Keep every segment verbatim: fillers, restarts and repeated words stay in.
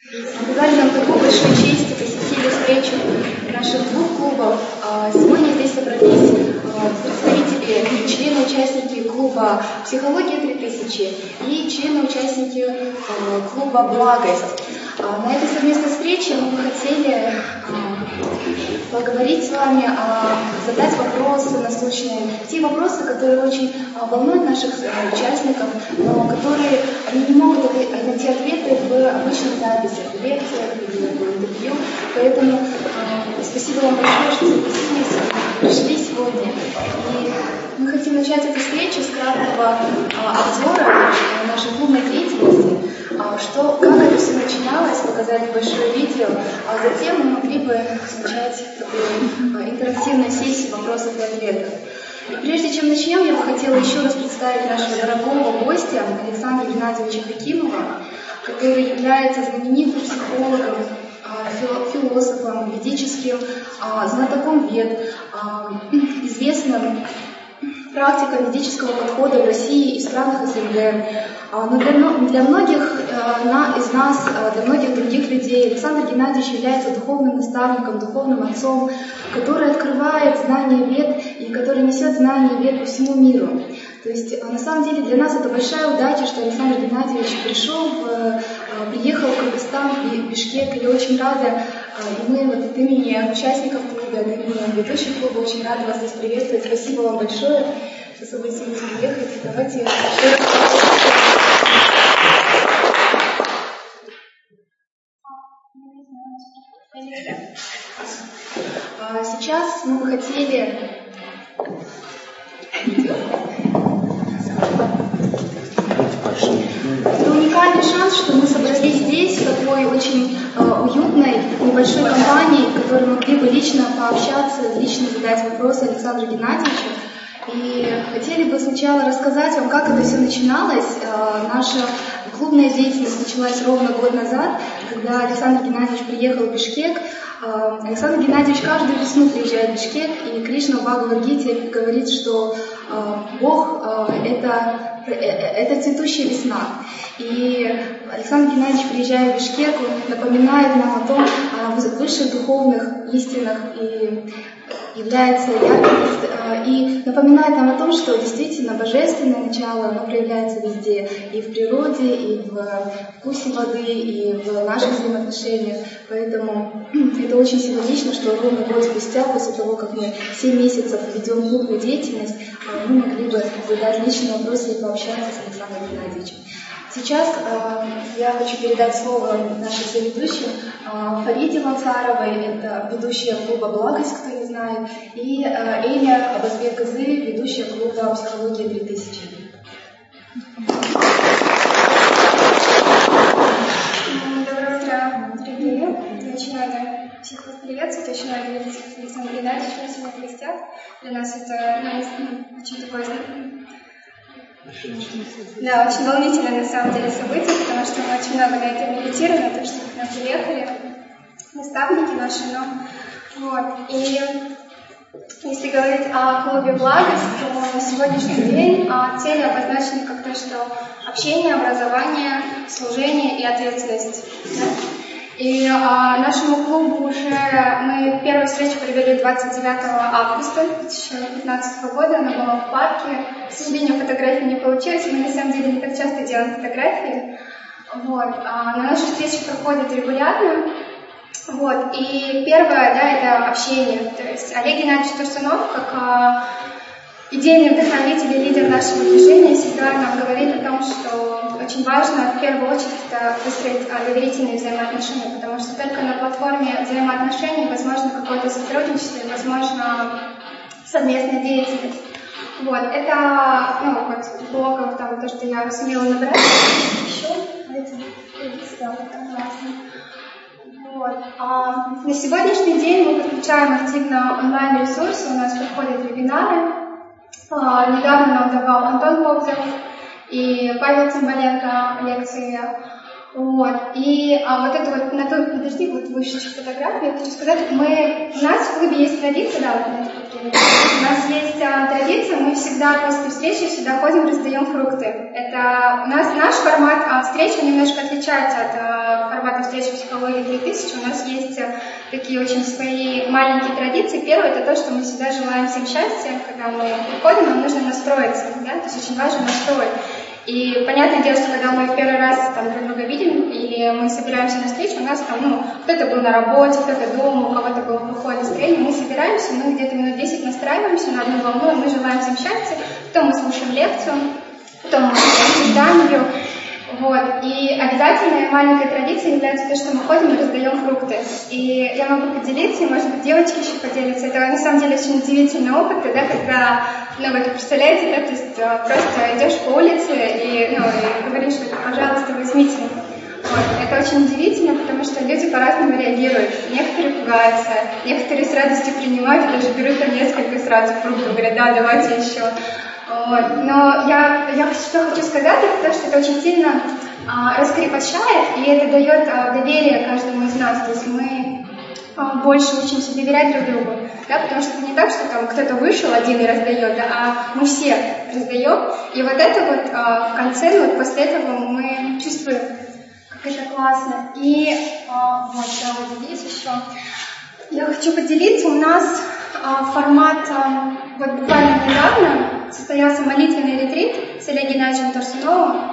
Оказали нам такую большую честь и посетили встречу наших двух клубов. Сегодня здесь собрались представители, члены-участники клуба «Психология три тысячи» и члены-участники клуба «Благость». На этой совместной встрече мы бы хотели поговорить с вами, задать вопросы насущные, те вопросы, которые очень волнуют наших участников, но которые они не могут найти ответы в обычных записях, в лекциях или в интервью. Поэтому спасибо вам большое, что согласились, пришли сегодня. И мы хотим начать эту встречу с краткого обзора нашей клубной деятельности, что, как это все начиналось, показали большое видео, а затем мы могли бы начать такую интерактивную сессию вопросов и ответов. И прежде чем начнем, я бы хотела еще раз представить нашего дорогого гостя Александра Геннадьевича Хакимова, который является знаменитым психологом, философом, ведическим знатоком вед, известным практиком ведического подхода в России и странах СНГ. Но для, для многих из нас, для многих других людей Александр Геннадьевич является духовным наставником, духовным отцом, который открывает знания вед и который несет знания вед по всему миру. То есть, на самом деле, для нас это большая удача, что Александр Геннадьевич пришел, в, приехал в Кыргызстан, в Бишкек, и я очень рада, и мы вот от имени участников клуба, от имени ведущих клуба очень рада вас здесь приветствовать. Спасибо вам большое, что согласились приехать. Давайте еще раз. Сейчас мы бы хотели... Это уникальный шанс, что мы собрались здесь в такой очень э, уютной, небольшой компании, в которой могли бы лично пообщаться, лично задать вопросы Александру Геннадьевичу. И хотели бы сначала рассказать вам, как это все начиналось. Э, наша клубная деятельность началась ровно год назад, когда Александр Геннадьевич приехал в Бишкек. Э, Александр Геннадьевич каждую весну приезжает в Бишкек, и Кришна в Бхагавад-гите говорит, что э, Бог э, — это Это цветущая весна. И Александр Геннадьевич, приезжая в Бишкек, напоминает нам о том, о высших духовных истинах и является ярким, и напоминает нам о том, что действительно божественное начало, оно проявляется везде, и в природе, и в вкусе воды, и в наших взаимоотношениях. Поэтому это очень символично, что ровно год спустя, после того, как мы семь месяцев ведем клубную деятельность, мы могли бы задать личные вопросы и пообщаться с Александром Геннадьевичем. Сейчас э, я хочу передать слово нашей соведущей э, Фариде Мансаровой, это ведущая клуба «Благость», кто не знает, и э, Эля Абазбек-Кызы, ведущая клуба «Психология три тысячи». Доброе утро, дорогие. Я очень рада всех вас приветствовать, очень рада видеть Александра Геннадьевича у себя в гостях. Для нас это ну, очень такое... Да, очень волнительное на самом деле событие, потому что мы очень много на это медитировали, то, что к нам приехали наставники наши, но вот. И если говорить о клубе «Благость», то на сегодняшний день цели обозначены как то, что общение, образование, служение и ответственность. Да? И а, нашему клубу уже мы первую встречу провели двадцать девятого августа две тысячи пятнадцатого года, она была в парке. К сожалению, фотографии не получилось, мы на самом деле не так часто делаем фотографии. Вот. А, на наши встречи проходят регулярно. Вот. И первое, да, это общение. То есть Олег Геннадьевич Турсунов, как а, идейный вдохновитель и лидер нашего движения, всегда нам говорит о том, что очень важно в первую очередь это выстроить доверительные взаимоотношения, потому что только на платформе взаимоотношений возможно какое-то сотрудничество и возможно совместная деятельность. Вот, это, ну, вот, блогов, там, то, что я сумела набрать, еще, эти, вот. А на сегодняшний день мы подключаем активно онлайн-ресурсы, у нас проходят вебинары. А, недавно нам давал Антон Кобзев и Павел Цымбаленко лекции. Вот. И а, вот это вот, на той, подожди, вот выше фотографии, я хочу сказать, мы, у нас в клубе есть традиция, да, вот на это вот, у нас есть а, традиция, мы всегда после встречи всегда ходим, раздаем фрукты. Это у нас наш формат а, встречи немножко отличается от а, формата встречи в психологии три тысячи. У нас есть а, такие очень свои маленькие традиции. Первое, это то, что мы всегда желаем всем счастья, когда мы приходим, нам нужно настроиться, да, то есть очень важен настрой. И понятное дело, что когда мы в первый раз там друг друга видим, или мы собираемся на встречу, у нас там, ну, кто-то был на работе, кто-то дома, у кого-то было плохое настроение, мы собираемся, мы где-то минут десять настраиваемся на одну волну, и мы желаем всем счастья, потом мы слушаем лекцию, потом мы обсуждаем ее. Вот. И обязательная маленькая традиция является то, что мы ходим и раздаем фрукты. И я могу поделиться, и, может быть, девочки еще поделятся. Это, на самом деле, очень удивительный опыт, да, когда, ну, вы представляете, да, то есть просто идешь по улице и, ну, и говоришь, что, пожалуйста, возьмите. Вот. Это очень удивительно, потому что люди по-разному реагируют. Некоторые пугаются, некоторые с радостью принимают и даже берут там несколько сразу фруктов, говорят, да, давайте еще. Вот. Но я, я что хочу сказать, это то, что это очень сильно а, раскрепощает, и это дает а, доверие каждому из нас. То есть мы а, больше учимся доверять друг другу, да, потому что это не так, что там кто-то вышел один и раздает, да, а мы все раздаем. И вот это вот а, в конце, вот после этого мы чувствуем, как это классно. И а, вот, да, вот здесь еще. Я хочу поделиться, у нас а, формат, а, вот буквально недавно состоялся молитвенный ретрит с Олегом Геннадьевичем Турсуновым.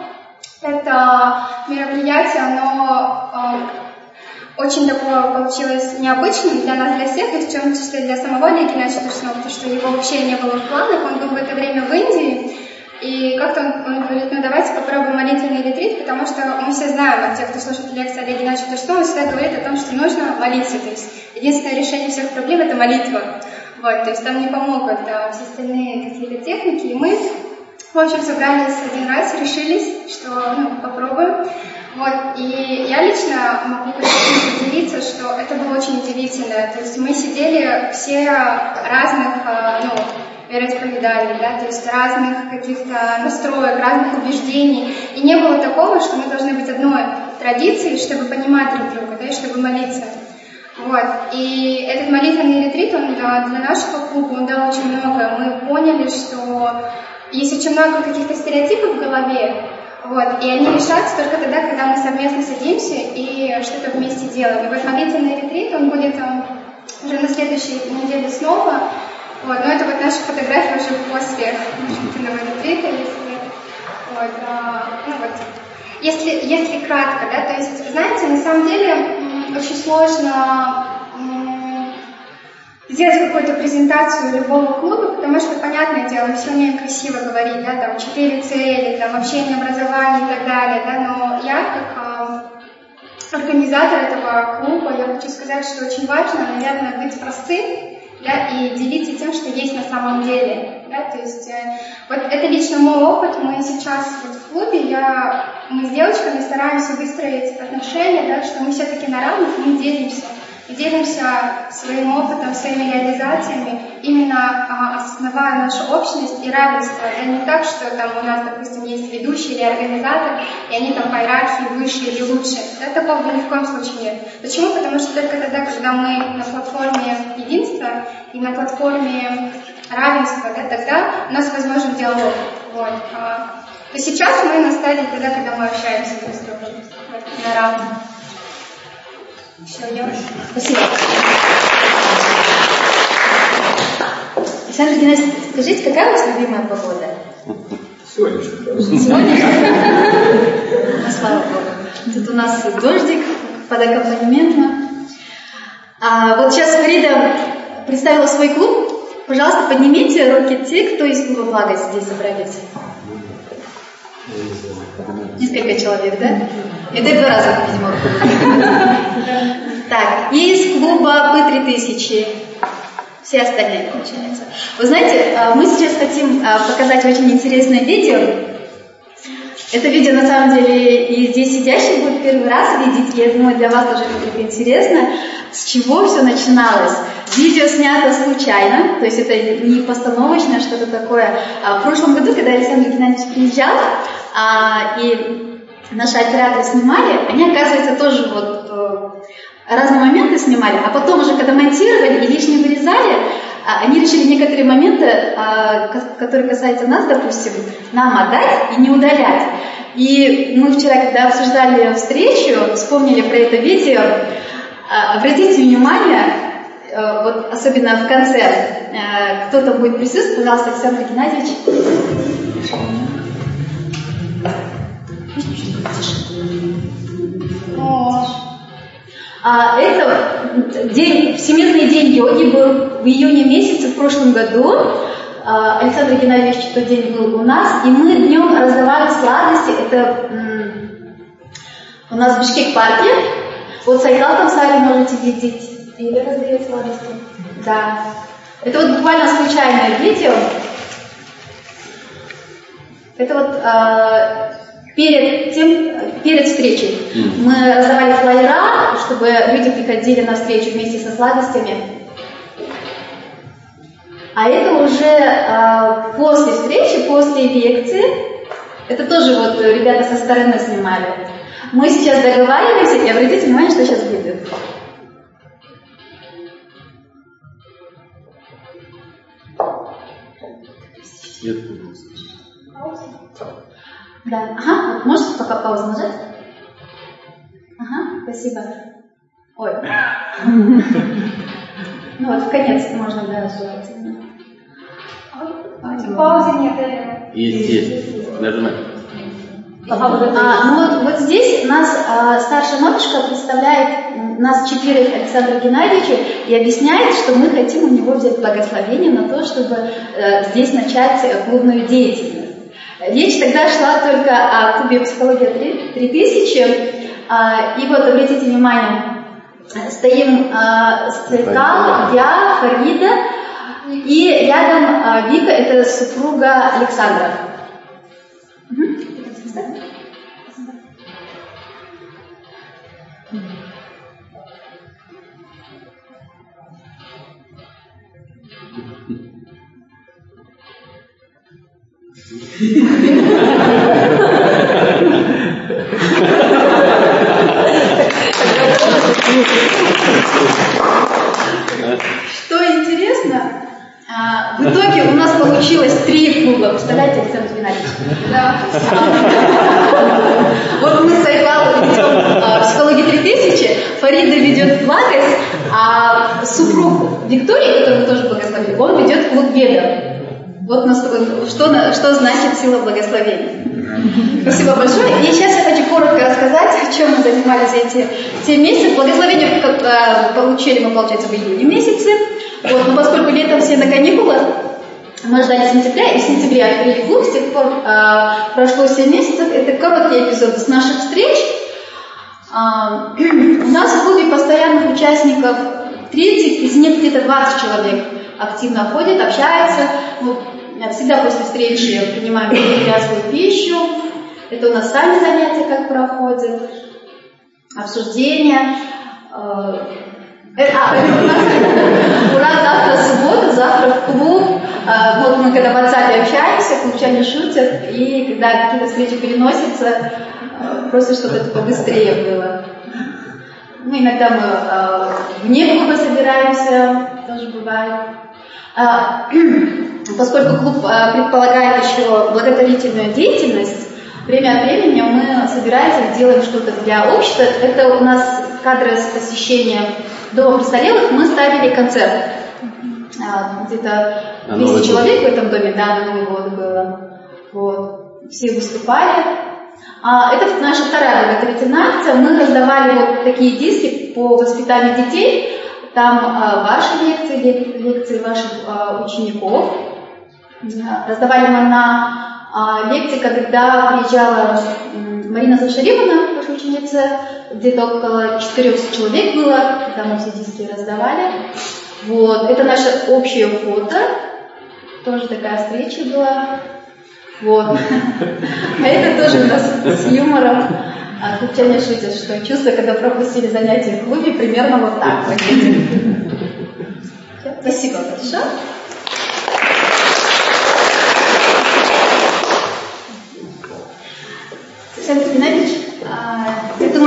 Это мероприятие, оно а, очень такое получилось необычным для нас, для всех, и в том числе для самого Олега Геннадьевича Турсунова, потому что его вообще не было в планах, он был в это время в Индии. И как-то он, он говорит, ну давайте попробуем молитвенный ретрит, потому что мы все знаем, вот те, кто слушает лекции Олега Геннадьевича Турсунова, всегда говорит о том, что нужно молиться. То есть единственное решение всех проблем – это молитва. Вот, то есть там не помогут а, все остальные какие-то техники. И мы, в общем, собрались один раз, решились, что ну, попробуем. Вот, и я лично могу поделиться, что это было очень удивительно. То есть мы сидели все разных, ну, вероисповеданий, да, то есть разных каких-то настроек, разных убеждений. И не было такого, что мы должны быть одной традицией, чтобы понимать друг друга, да, и чтобы молиться. Вот. И этот молитвенный ретрит, он да, для нашего клуба, он дал очень много. Мы поняли, что есть очень много каких-то стереотипов в голове, вот, и они решаются только тогда, когда мы совместно садимся и что-то вместе делаем. И вот молитвенный ретрит, он будет уже на следующей неделе снова. Вот, но это вот наша фотография уже после молитвенного ретрита, если, вот, а, ну вот, если, если кратко, да, то есть, знаете, на самом деле очень сложно сделать какую-то презентацию любого клуба, потому что, понятное дело, мы все умеем красиво говорить, да, там, четыре цели, там, общение, образование и так далее, да, но я, как э, организатор этого клуба, я хочу сказать, что очень важно, наверное, быть простым, да, и делиться тем, что есть на самом деле, да, то есть, э, вот это лично мой опыт, мы сейчас вот в клубе, я, мы с девочками стараемся выстроить отношения, да, что мы все-таки на равных, мы делимся. И делимся своим опытом, своими реализациями, именно а, основая нашу общность и равенство. Это не так, что там у нас, допустим, есть ведущий или организатор, и они там по иерархии выше или лучше. Да, такого ни в коем случае нет. Почему? Потому что только тогда, когда мы на платформе единства и на платформе равенства, да, тогда у нас возможен диалог. Вот. А, то сейчас мы на стадии тогда, когда мы общаемся друг с другом на равных. Все, я... Спасибо. Александр Геннадьевич, скажите, какая у вас любимая погода? Сегодняшняя. Сегодня? Ну, слава Богу. Тут у нас дождик под аккомпанемент. А вот сейчас Фарида представила свой клуб. Пожалуйста, поднимите руки те, кто из клуба «Благо» здесь собрались. Несколько человек, да? Это и два раза, видимо, руку. Так, и из клуба «Бы три тысячи». Все остальные, получается. Вы знаете, мы сейчас хотим показать очень интересное видео. Это видео, на самом деле, и здесь сидящие будут первый раз видеть. Я думаю, для вас тоже будет интересно, с чего все начиналось. Видео снято случайно, то есть это не постановочное, что-то такое. В прошлом году, когда Александр Геннадьевич приезжал, и наши операторы снимали, они, оказывается, тоже вот э, разные моменты снимали, а потом уже, когда монтировали и лишнее вырезали, они решили некоторые моменты, которые касаются нас, допустим, нам отдать и не удалять. И мы вчера, когда обсуждали встречу, вспомнили про это видео. Обратите внимание, вот особенно в конце, кто-то будет присутствовать, пожалуйста, Александр Геннадьевич. А это день, Всемирный день йоги был в июне месяце в прошлом году. Александр Геннадьевич в тот день был у нас, и мы днем раздавали сладости. Это у нас в Бишкек-парке. Вот Сайгал там сами можете видеть. И раздает сладости. Да. Это вот буквально случайное видео. Это вот а, перед тем, перед встречей mm. мы раздавали флайера, чтобы люди приходили на встречу вместе со сладостями. А это уже а, после встречи, после лекции. Это тоже вот ребята со стороны снимали. Мы сейчас договариваемся, и обратите внимание, что сейчас будет. Да. Ага, можете пока паузу нажать? Ага, спасибо. Ой. Ну вот, в конец можно, да, желательно. Паузы нет, да? Есть, есть. Нажимай. А, ну вот, вот здесь нас а, старшая матушка представляет нас четверых Александру Геннадьевичу и объясняет, что мы хотим у него взять благословение на то, чтобы а, здесь начать клубную деятельность. Речь тогда шла только о клубе «Психология три тысячи». А, и вот, обратите внимание, стоим а, Сайгал, я, Фарида, и рядом а, Вика, это супруга Александра. Угу. Что интересно, в итоге у нас получилось три клуба. Представляете, Александр Геннадьевич? Да. Вот мы с Айвалом ведем «Психологию три тысячи», Фарида ведет «Благость», а супруг Виктории, которого тоже благословили, он ведет клуб «Веда». Вот что, что значит сила благословения. Спасибо большое. И сейчас я хочу коротко рассказать, чем мы занимались эти семь месяцев. Благословение получили мы, получается, в июне месяце. Вот, но поскольку летом все на каникулах, мы ждали сентября, и в сентябре открыли клуб. С тех пор а, прошло семь месяцев. Это короткие эпизоды с наших встреч. А, у нас в клубе постоянных участников тридцать, из них где-то двадцать человек активно ходят, общаются. Мы всегда после встречи принимаем вязкую пищу. Это у нас сами занятия как проходят, обсуждения. А, у нас завтра суббота, завтра в клуб. Вот мы когда в WhatsApp общаемся, клубчане шутят, и когда какие-то встречи переносятся, просят, чтобы это побыстрее было. Ну, иногда мы вне клуба собираемся, тоже бывает. Поскольку клуб предполагает еще благотворительную деятельность, время от времени мы собираемся, делаем что-то для общества. Это у нас кадры с посещения Дома престарелых. Мы ставили концерт. Где-то двести человек в этом доме, да, на Новый год было. Вот. Все выступали. Это наша вторая благотворительная акция. Мы раздавали вот такие диски по воспитанию детей. Там ваши лекции, лекции ваших учеников. Раздавали мы на лекции, когда приезжала Марина Зашаривовна, ваша ученица, где-то около четырехсот человек было, когда мы все диски раздавали. Вот. Это наше общее фото, тоже такая встреча была. Вот. А это тоже у нас с юмором. Клубчане шутят, что чувство, когда пропустили занятия в клубе, примерно вот так выглядит. Спасибо большое. Александр Геннадьевич.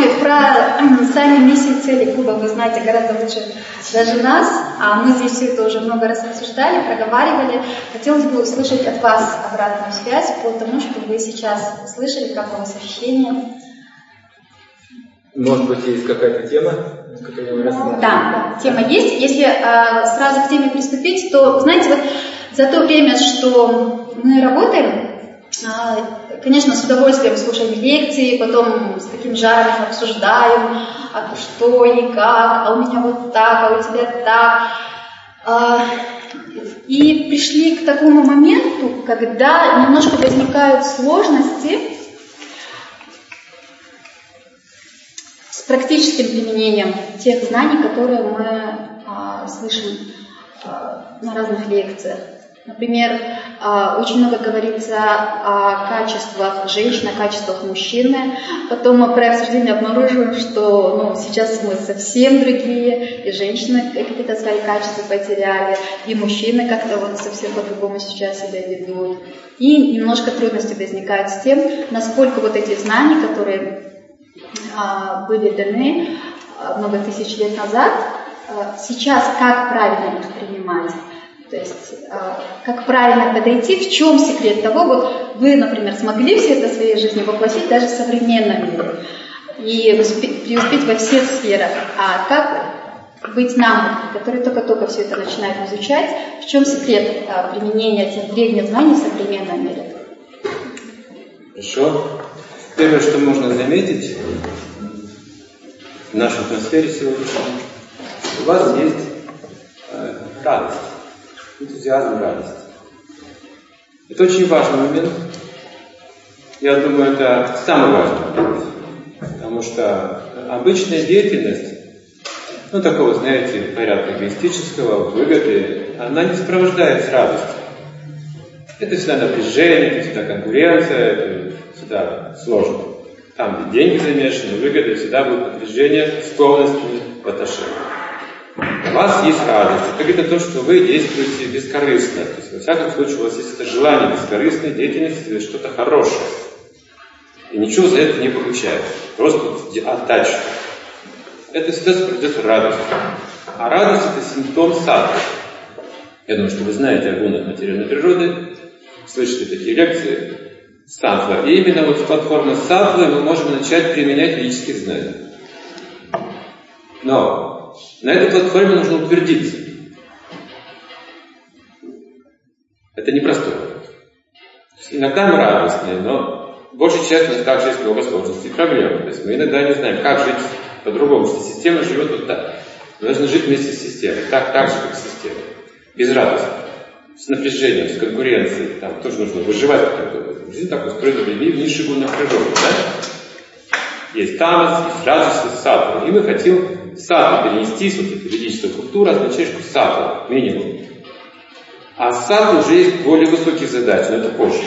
принципе, про сами миссии и цели клуба вы знаете гораздо лучше даже нас, а мы здесь все это уже много раз обсуждали, проговаривали. Хотелось бы услышать от вас обратную связь по тому, что вы сейчас услышали, как у вас ощущения. Может быть, есть какая-то тема, которую вы рассмотрели? Да, тема есть. Если а, сразу к теме приступить, то, знаете, вот за то время, что мы работаем, а, конечно, с удовольствием слушаем лекции, потом с таким жаром их обсуждаем, а что и как, а у меня вот так, а у тебя так. А, и пришли к такому моменту, когда немножко возникают сложности с практическим применением тех знаний, которые мы а, слышим а, на разных лекциях. Например, а, очень много говорится о качествах женщин, о качествах мужчины. Потом мы при обсуждении обнаруживаем, что ну, сейчас мы совсем другие, и женщины какие-то свои качества потеряли, и мужчины как-то вот совсем по-другому сейчас себя ведут. И немножко трудности возникают с тем, насколько вот эти знания, которые были даны много тысяч лет назад, сейчас как правильно их принимать, то есть как правильно подойти, в чем секрет того, вот вы, например, смогли все это в своей жизни воплотить даже в современном мире и преуспеть во всех сферах, а как быть нам, которые только-только все это начинают изучать, в чем секрет применения тех древних знаний в современном мире? Хорошо. Первое, что можно заметить в нашей атмосфере сегодняшней, у вас есть э, радость, энтузиазм, радость. Это очень важный момент. Я думаю, это самый важный момент. Потому что обычная деятельность, ну, такого, знаете, порядка эгоистического, выгоды, она не сопровождается радостью. Это всегда напряжение, это всегда конкуренция, это всегда сложно. Там, где деньги замешаны, выгоды, всегда будет напряжение, склонность в отношениях. У вас есть радость. Это говорит о том, что вы действуете бескорыстно. То есть, во всяком случае, у вас есть это желание бескорыстной деятельности сделать что-то хорошее. И ничего за это не получаете. Просто отдача. Это всегда сопровождается радостью. А радость – это симптом сатвы. Я думаю, что вы знаете о гунах материальной природы, слышали такие лекции. Саттва. И именно вот с платформы саттвы мы можем начать применять ведические знания. Но на этой платформе нужно утвердиться. Это непростой вопрос. Иногда мы радостные, но большей частью у нас также есть много сложностей и проблем. То есть мы иногда не знаем, как жить по-другому, что система живет вот так. Мы должны жить вместе с системой, так, так же, как система. Без радости. С напряжением, с конкуренцией, там тоже нужно выживать. Жизнь так устроена в религии, в низшей гунной природе, да? Есть тамас, есть радость, есть саттва. И мы хотим в саттву перенестись, вот эта ведическая культура означает, что саттва, минимум. А саттва уже есть более высокие задачи, но это позже.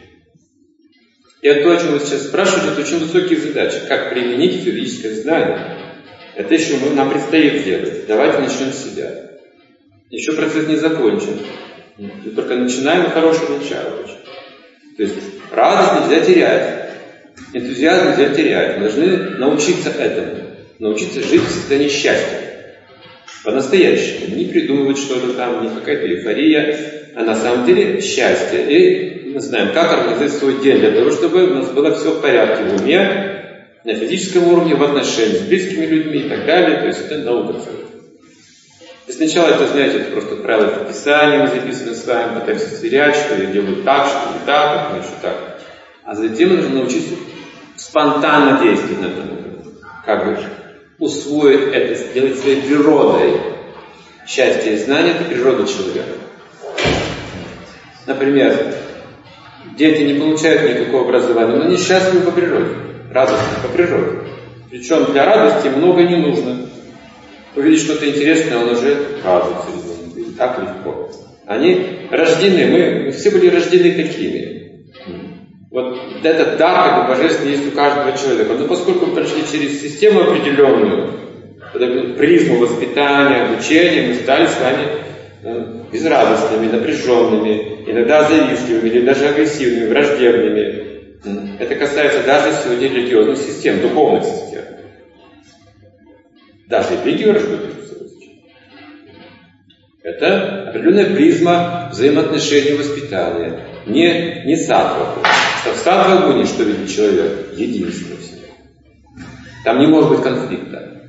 И то, о чем вы сейчас спрашиваете, это очень высокие задачи. Как применить ведическое знание? Это еще нам предстоит сделать. Давайте начнем с себя. Еще процесс не закончен. Мы только начинаем, и хорошее начало. То есть радость нельзя терять, энтузиазм нельзя терять. Мы должны научиться этому. Научиться жить в состоянии счастья. По-настоящему. Не придумывать что-то там, не какая-то эйфория, а на самом деле счастье. И мы знаем, как организовать свой день для того, чтобы у нас было все в порядке в уме, на физическом уровне, в отношении с близкими людьми и так далее. То есть это наука целая. И сначала это, знаете, это просто правила подписания, мы записываем с вами, пытаемся сверять, что я делаю так, что не так, как еще так. А затем нужно научиться спонтанно действовать на этом уровне. Как бы усвоить это, сделать своей природой. Счастье и знание – это природа человека. Например, дети не получают никакого образования, но они счастливы по природе, радостны по природе. Причем для радости много не нужно. Увидеть что-то интересное, он уже радуется. Так легко. Они рождены, мы, мы все были рождены какими? Вот этот дар, как бы, божественный, есть у каждого человека. Но поскольку мы прошли через систему определенную, призму воспитания, обучения, мы стали с вами ну, безрадостными, напряженными, иногда завистливыми, или даже агрессивными, враждебными. Это касается даже сегодня религиозных систем, духовных систем. Даже религии враждуют между собой. Это определенная призма взаимоотношений и воспитания. Не, не саттва. В саттва-гуне что видит человек? Единство в себе. Там не может быть конфликта.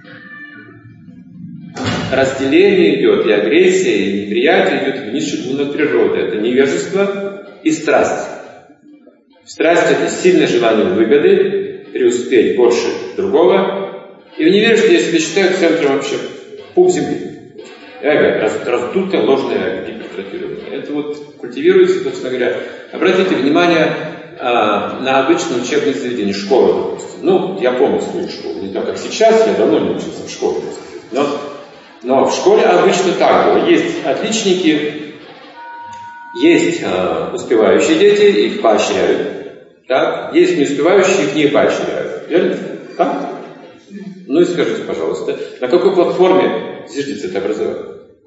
Разделение идет, и агрессия, и неприятие идет в низших гунах природы. Это невежество и страсть. Страсть — это сильное желание выгоды, преуспеть больше другого. И в невежестве я себя считаю центром вообще пуп земли. Эго, раз, раздутое, ложное эго, гипертрофированное. Это вот культивируется, собственно говоря. Обратите внимание а, на обычные учебные заведения, школы, допустим. Ну, я помню свою школу, не знаю, как сейчас, я давно не учился в школе, но, но в школе обычно так было. Есть отличники, есть а, успевающие дети, их поощряют. Так? Есть не успевающие, их не поощряют. Верно? Так? Ну и скажите, пожалуйста, на какой платформе зиждется это образование?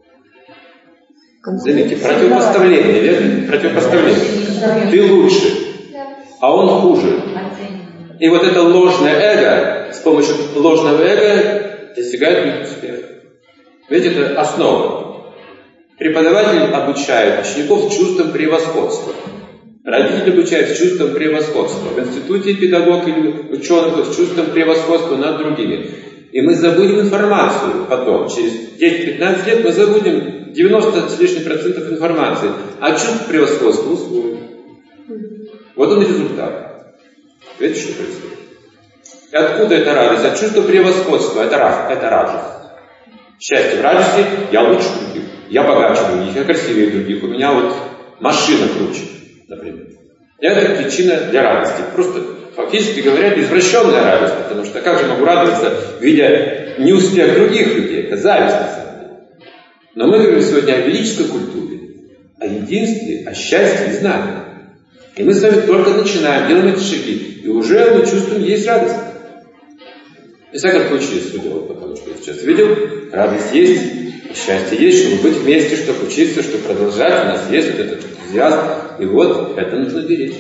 Заметьте, противопоставление, верно? Противопоставление. Ты лучше, а он хуже. И вот это ложное эго, с помощью ложного эго достигает успеха. Ведь это основа. Преподаватель обучает учеников чувством превосходства. Родитель обучает с чувством превосходства. В институте педагог или ученый с чувством превосходства над другими. И мы забудем информацию потом. Через десять-пятнадцать лет мы забудем девяносто с лишним процентов информации. А чувство превосходства усвоим. Вот он результат. Видите, что происходит? И откуда эта радость? От чувства превосходства. Это радость. Это радость. Счастье в радости. Я лучше других. Я богаче других. Я красивее других. У меня вот машина круче, например. И это причина для радости. Просто, фактически говоря, извращенная радость. Потому что как же могу радоваться, видя неуспех других людей? Это зависть, на самом деле. Но мы говорим сегодня о велической культуре, о единстве, о счастье и знании. И мы с вами только начинаем, делаем эти шаги. И уже мы чувствуем, есть радость. И всяком случае, судя вот по тому, что я сейчас видел, радость есть, счастье есть, чтобы быть вместе, чтобы учиться, чтобы продолжать. У нас есть вот этот энтузиазм. И вот это нужно беречь.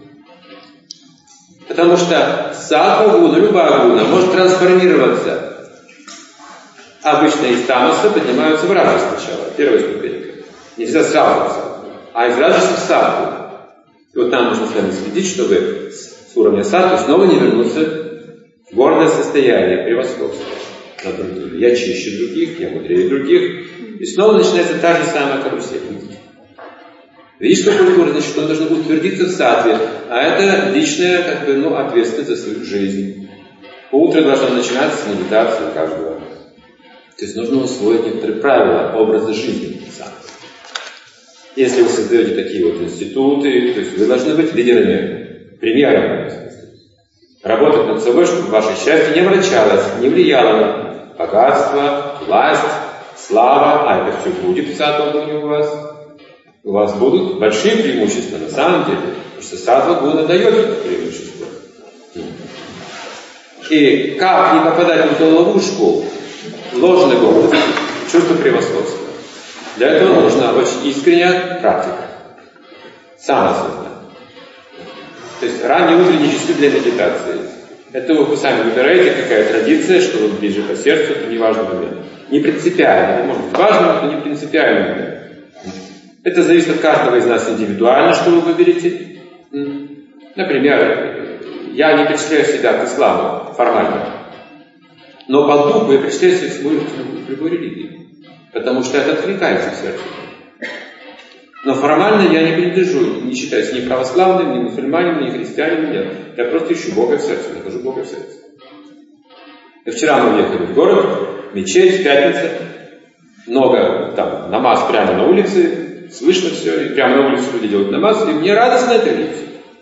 Потому что саттва гуна, любая гуна может трансформироваться. Обычно из тамаса поднимаются в раджас сначала, первая ступенька. Нельзя сразу в саттву, а из раджаса в саттву. И вот нам нужно с вами следить, чтобы с уровня саттвы снова не вернуться в гордое состояние превосходства над другими. Я чище других, я мудрее других. И снова начинается та же самая карусель. Ведическая культура, значит, он должен будет утвердиться в саттве, а это личная, как бы, ну, ответственность за свою жизнь. Утро должно начинаться с медитации у каждого. То есть нужно усвоить некоторые правила образа жизни сам. Если вы создаете такие вот институты, то есть вы должны быть лидерами, примером. Работать над собой, чтобы ваше счастье не омрачалось, не влияло на богатство, власть, слава, а это все будет в саттва-гуне у вас. У вас будут большие преимущества на самом деле, потому что саттва-гуна дает это преимущество. И как не попадать в эту ловушку ложной гордости, чувство превосходства? Для этого нужна очень искренняя практика. Самосознание. То есть ранние утренние часы для медитации. Это вы сами выбираете, какая традиция, что вам ближе по сердцу, это не важный момент. Не принципиально. Это может быть важно, но не принципиальный момент. Это зависит от каждого из нас индивидуально, что вы выберете. Например, я не причисляю себя к исламу формально. Но по духу я причисляю себя к любой религии. Потому что это откликается в сердце. Но формально я не принадлежу, не считаюсь ни православным, ни мусульманином, ни христианином, нет. Я просто ищу Бога в сердце, нахожу Бога в сердце. И вчера мы уехали в город, мечеть, пятница, много там намаз прямо на улице, слышно все, и прямо на улице люди делают намаз, и мне радостно это видеть.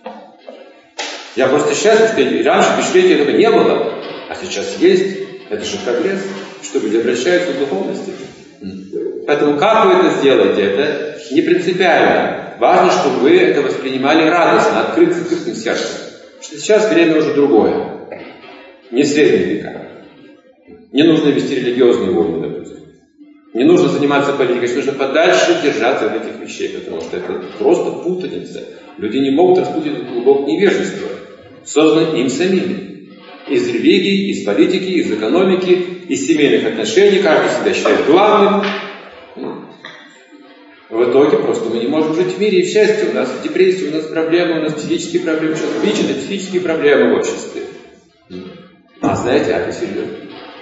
Я просто счастлив, что раньше впечатления этого не было, а сейчас есть. Это же прогресс, что люди обращаются к духовности. Поэтому как вы это сделаете, это не принципиально. Важно, чтобы вы это воспринимали радостно, открыто, с открытым сердцем. Потому что сейчас время уже другое. Не средние века. Не нужно вести религиозные войны, допустим. Не нужно заниматься политикой, нужно подальше держаться от этих вещей, потому что это просто путаница. Люди не могут распутать это глубокое невежество, созданное им самим. Из религии, из политики, из экономики, из семейных отношений. Каждый себя считает главным. В итоге просто мы не можем жить в мире и в счастье. У нас депрессия, у нас проблемы, у нас психические проблемы. Сейчас увеличены психические проблемы в обществе. А знаете, а это серьезно.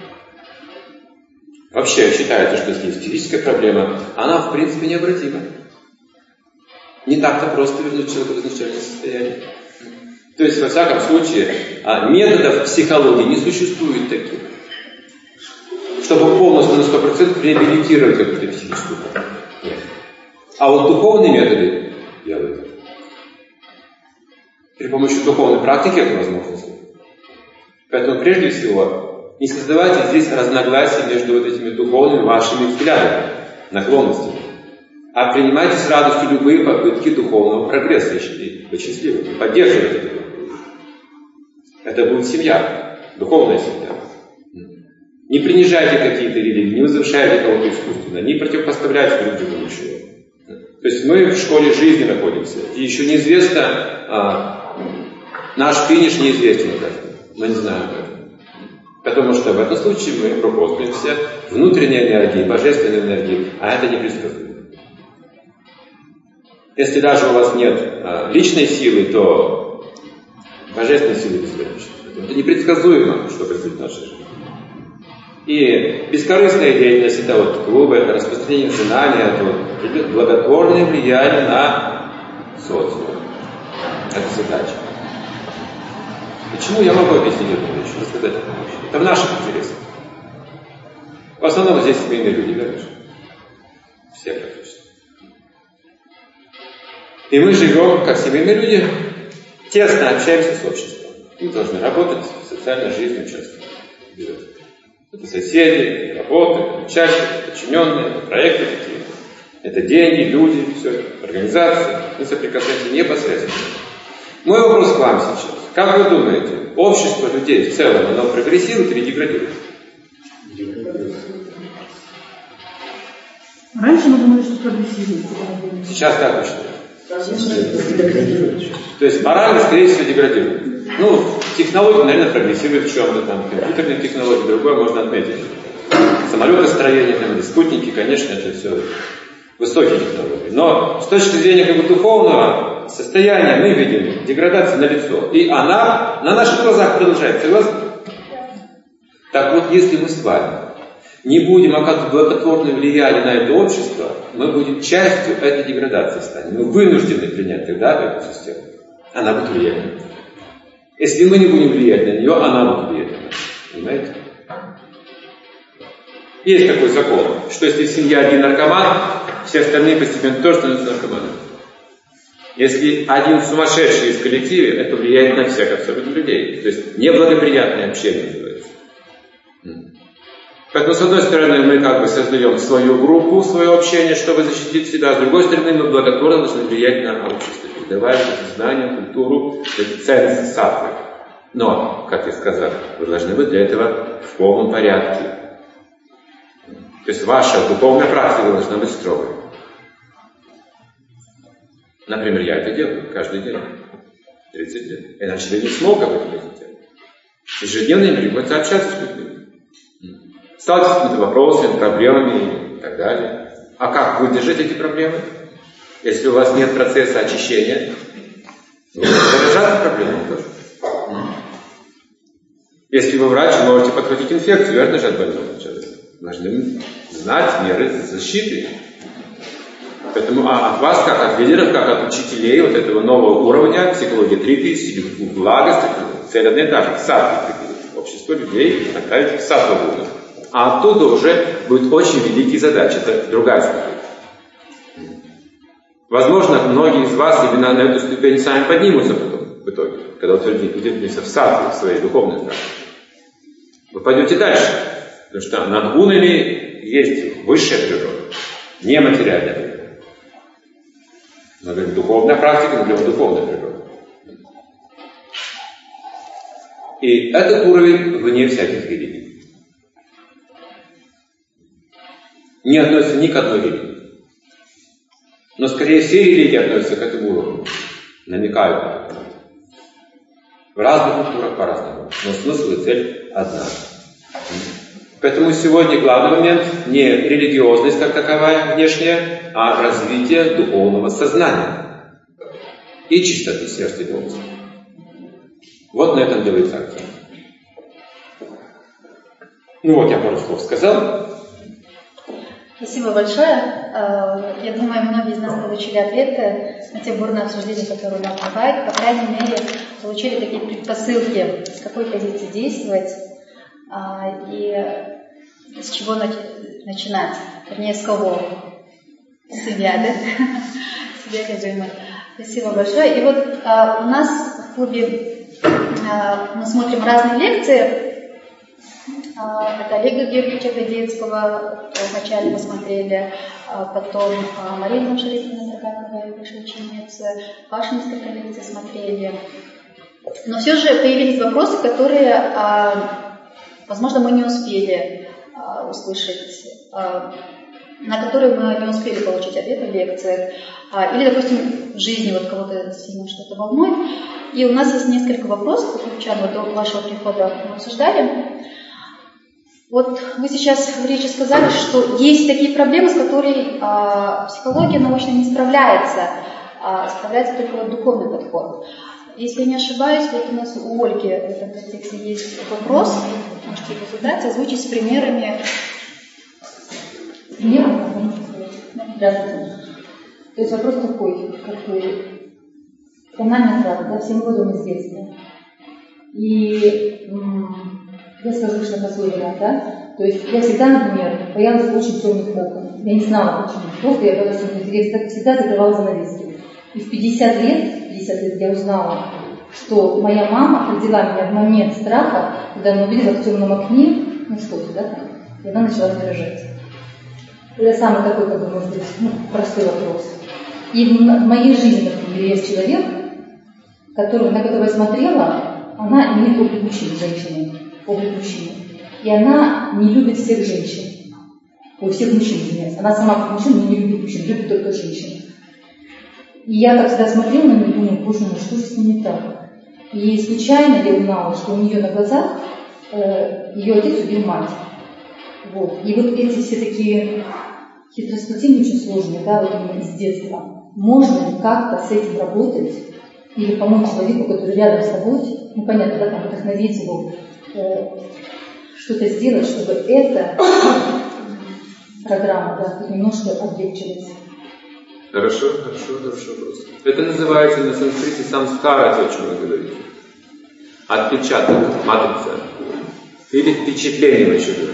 Вообще считается, что если есть физическая проблема, она в принципе необратима. Не так-то просто вернуть человека в изначальное состояние. То есть, во всяком случае, методов психологии не существует таких, чтобы полностью на сто процентов реабилитировать какую-то психическую проблему. Нет. А вот духовные методы делают. При помощи духовной практики это возможно. Поэтому, прежде всего, не создавайте здесь разногласий между вот этими духовными вашими взглядами, наклонностями. А принимайте с радостью любые попытки духовного прогресса, и быть счастливым, и поддерживать это. Это будет семья, духовная семья. Не принижайте какие-то религии, не возвышайте кого-то искусственно, не противопоставляйте друг другу ничего. То есть мы в школе жизни находимся, и еще неизвестно, а, наш финиш неизвестен об этом, мы не знаем об этом. Потому что в этом случае мы руководствуемся внутренней энергией, божественной энергией, а это непредсказуемо. Если даже у вас нет а, личной силы, то божественной силы бесконечно. Это непредсказуемо, что происходит в нашей жизни. И бескорыстная деятельность, это вот клубы, это распространение знания, это вот идет благотворное влияние на социум. Это задача. Почему я могу объяснить эту вещь, рассказать эту вещь? Это в наших интересах. В основном здесь семейные люди, верно? Все практически. И мы живем, как семейные люди, тесно общаемся с обществом. Мы должны работать, в социальной жизни участвовать. Это соседи, работа, начальники, подчиненные, проекты какие-то. Это деньги, люди, все, организации. Мы соприкасаемся непосредственно. Мой вопрос к вам сейчас. Как вы думаете, общество людей в целом, оно прогрессирует или деградирует? Раньше мы думали, что прогрессирует. Сейчас как вы считаете? То есть морально, скорее всего, деградирует. Ну, технологии, наверное, прогрессируют в чем-то, там, компьютерные технологии, другое можно отметить. Самолетостроение, там, или спутники, конечно, это все высокие технологии. Но с точки зрения как бы духовного состояния мы видим деградацию налицо. И она на наших глазах продолжается. Согласны? Так вот, если мы с вами не будем оказывать благотворное влияние на это общество, мы будем частью этой деградации станем. Мы вынуждены принять тогда эту систему. Она будет влиять на нас. Если мы не будем влиять на нее, она будет влиять на нас. Понимаете? Есть такой закон, что если в семье один наркоман, все остальные постепенно тоже становятся наркоманами. Если один сумасшедший из коллектива, это влияет на всех абсолютно людей. То есть неблагоприятное общение называется. Поэтому, с одной стороны, мы как бы создаем свою группу, свое общение, чтобы защитить себя. С другой стороны, мы благотворно должны влиять на общество, передавая эти знания, культуру, эти ценности сатвы. Но, как я сказал, вы должны быть для этого в полном порядке. То есть ваша духовная практика должна быть строгой. Например, я это делаю каждый день. тридцать лет. Иначе я не смог об этом делать. Ежедневно мне приходится общаться с людьми. Сталкиваться с какими-то вопросами, проблемами и так далее. А как выдержать эти проблемы? Если у вас нет процесса очищения, вы заражаете проблемами тоже. Если вы врач, вы можете подхватить инфекцию, верно же, от больного человека. Должны знать меры защиты. Поэтому а от вас, как от лидеров, как от учителей вот этого нового уровня, психология три тысячи, благость, цель одна и та же, сатвы, общество людей направить в сатву. А оттуда уже будет очень великие задачи. Это другая ступень. Возможно, многие из вас именно на эту ступень сами поднимутся потом, в итоге, когда утвердитесь в сатве, в своей духовной практике. Вы пойдете дальше. Потому что над гунами есть высшая природа, нематериальная природа. Мы говорим, духовная практика, мы говорим, духовная природа. И этот уровень вне всяких религий. Не относится ни к одной религии. Но скорее все религии относятся к этому уровню. Намекают на это. В разных культурах по-разному, но смысл и цель одна. Поэтому сегодня главный момент не религиозность как таковая внешняя, а развитие духовного сознания и чистоты сердца и умства. Вот на этом делается акцент. Ну вот, я пару слов сказал. Спасибо большое. Я думаю, многие из нас получили ответы на те бурные обсуждения, которые у нас бывают. По крайней мере, получили такие предпосылки, с какой позиции действовать и с чего начинать. Вернее, с кого? С себя, да? Себя, как думаю. Спасибо большое. И вот у нас в клубе мы смотрим разные лекции. Это Олега Георгиевича Годецкого вначале посмотрели, потом Марина Шарифовна Таргакова, ваша ученица, ваши несколько лекций смотрели. Но все же появились вопросы, которые, возможно, мы не успели услышать, на которые мы не успели получить ответы в лекциях. Или, допустим, в жизни вот кого-то сильно что-то волнует. И у нас есть несколько вопросов, вот до вашего прихода мы обсуждали. Вот вы сейчас в речи сказали, что есть такие проблемы, с которыми а, психология научно не справляется, а справляется только вот духовный подход. Если я не ошибаюсь, вот у нас у Ольги в этом контексте есть вопрос, можете его задать, озвучить с примерами. Примером? Здравствуйте. То есть вопрос такой, как бы, тональная фраза, да, всем годом из детства. И я скажу, что это свой вариант, да? То есть я всегда, например, боялась очень темных окон. Я не знала почему. Просто я боялась темных окон. Я всегда закрывала занавески. И в пятьдесят лет, пятьдесят лет я узнала, что моя мама родила меня в момент страха, когда она увидела в темном окне, ну что-то, да, там, и она начала дрожать. Это самый такой, как бы, может быть, ну, простой вопрос. И в моей жизни, например, есть человек, который, на которого я смотрела, она имеет облик мужчины, женщины. Облик мужчины. И она не любит всех женщин. Ой, всех мужчин, извиняюсь. Она сама как мужчина, но не любит мужчин, любит только женщин. И я так всегда смотрела на нее и думаю, боже мой, что же с ней не так? И случайно я узнала, что у нее на глазах э, ее отец убил мать. Вот. И вот эти все такие хитросплетения очень сложные, да, вот именно из детства. Можно ли как-то с этим работать или помочь человеку, который рядом с тобой, ну понятно, да, там вдохновить его, что-то сделать, чтобы эта программа, да, немножко облегчилась. Хорошо, хорошо, хорошо. Это называется на санскрите самскара, то, о чем вы говорите. Отпечаток, матрица. Или впечатление на человека.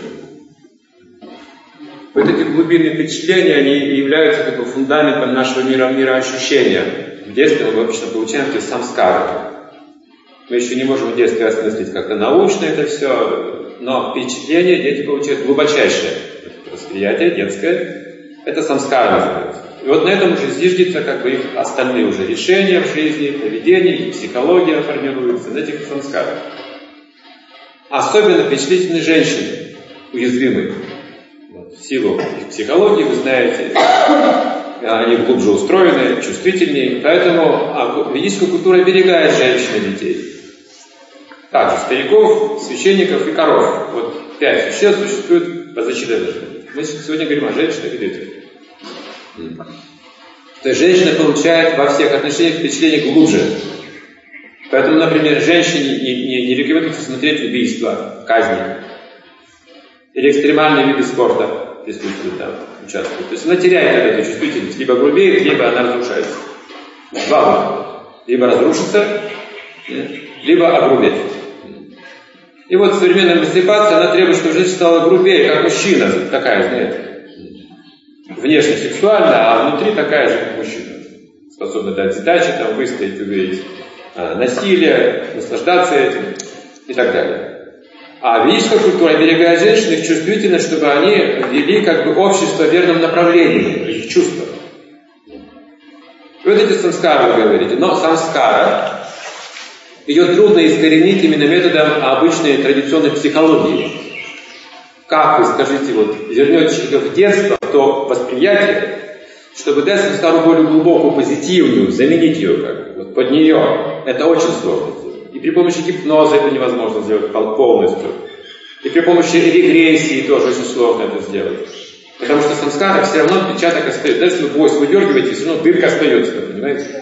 Вот эти глубинные впечатления, они являются как бы фундаментом нашего мира, мироощущения. В детстве мы обычно получаем эти самскары. Мы еще не можем в детстве осмыслить как-то научно это все, но впечатление дети получают глубочайшее. Восприятие детское, это самскара называется. И вот на этом уже зиждется как бы их остальные уже решения в жизни, поведение, психология формируется на этих самскарах. Особенно впечатлительные женщины, уязвимые. Вот, в силу их психологии, вы знаете, они глубже устроены, чувствительнее, поэтому ведическая культура оберегает женщин и детей. Также стариков, священников и коров. Вот пять существ существует по защите жизни. Мы сегодня говорим о женщинах и детях. То есть женщина получает во всех отношениях впечатление глубже. Поэтому, например, женщине не, не, не рекомендуется смотреть убийства, казни. Или экстремальные виды спорта присутствуют там, участвуют. То есть она теряет эту чувствительность. Либо грубеет, либо она разрушается. Два выхода. Либо разрушится, либо огрубеть. И вот современная эмансипация, она требует, чтобы женщина стала грубее, как мужчина, такая, знаете, внешне сексуальная, а внутри такая же, как мужчина. Способна дать сдачи, там, выстоять, увидеть а, насилие, наслаждаться этим и так далее. А ведическая культура оберегает женщин, их чувствительность, чтобы они вели как бы общество в верном направлении, их чувства. И вот эти самскары вы говорите. Но самскара, ее трудно искоренить именно методом обычной традиционной психологии. Как вы, скажите, вот, вернете человека в детство, то восприятие, чтобы дать самскару более глубокую, позитивную, заменить ее как бы, вот под нее, это очень сложно. И при помощи гипноза это невозможно сделать полностью. И при помощи регрессии тоже очень сложно это сделать. Потому что самскара все равно отпечаток остается. Даже если вы гвоздь выдергиваете, все равно дырка остается, понимаете?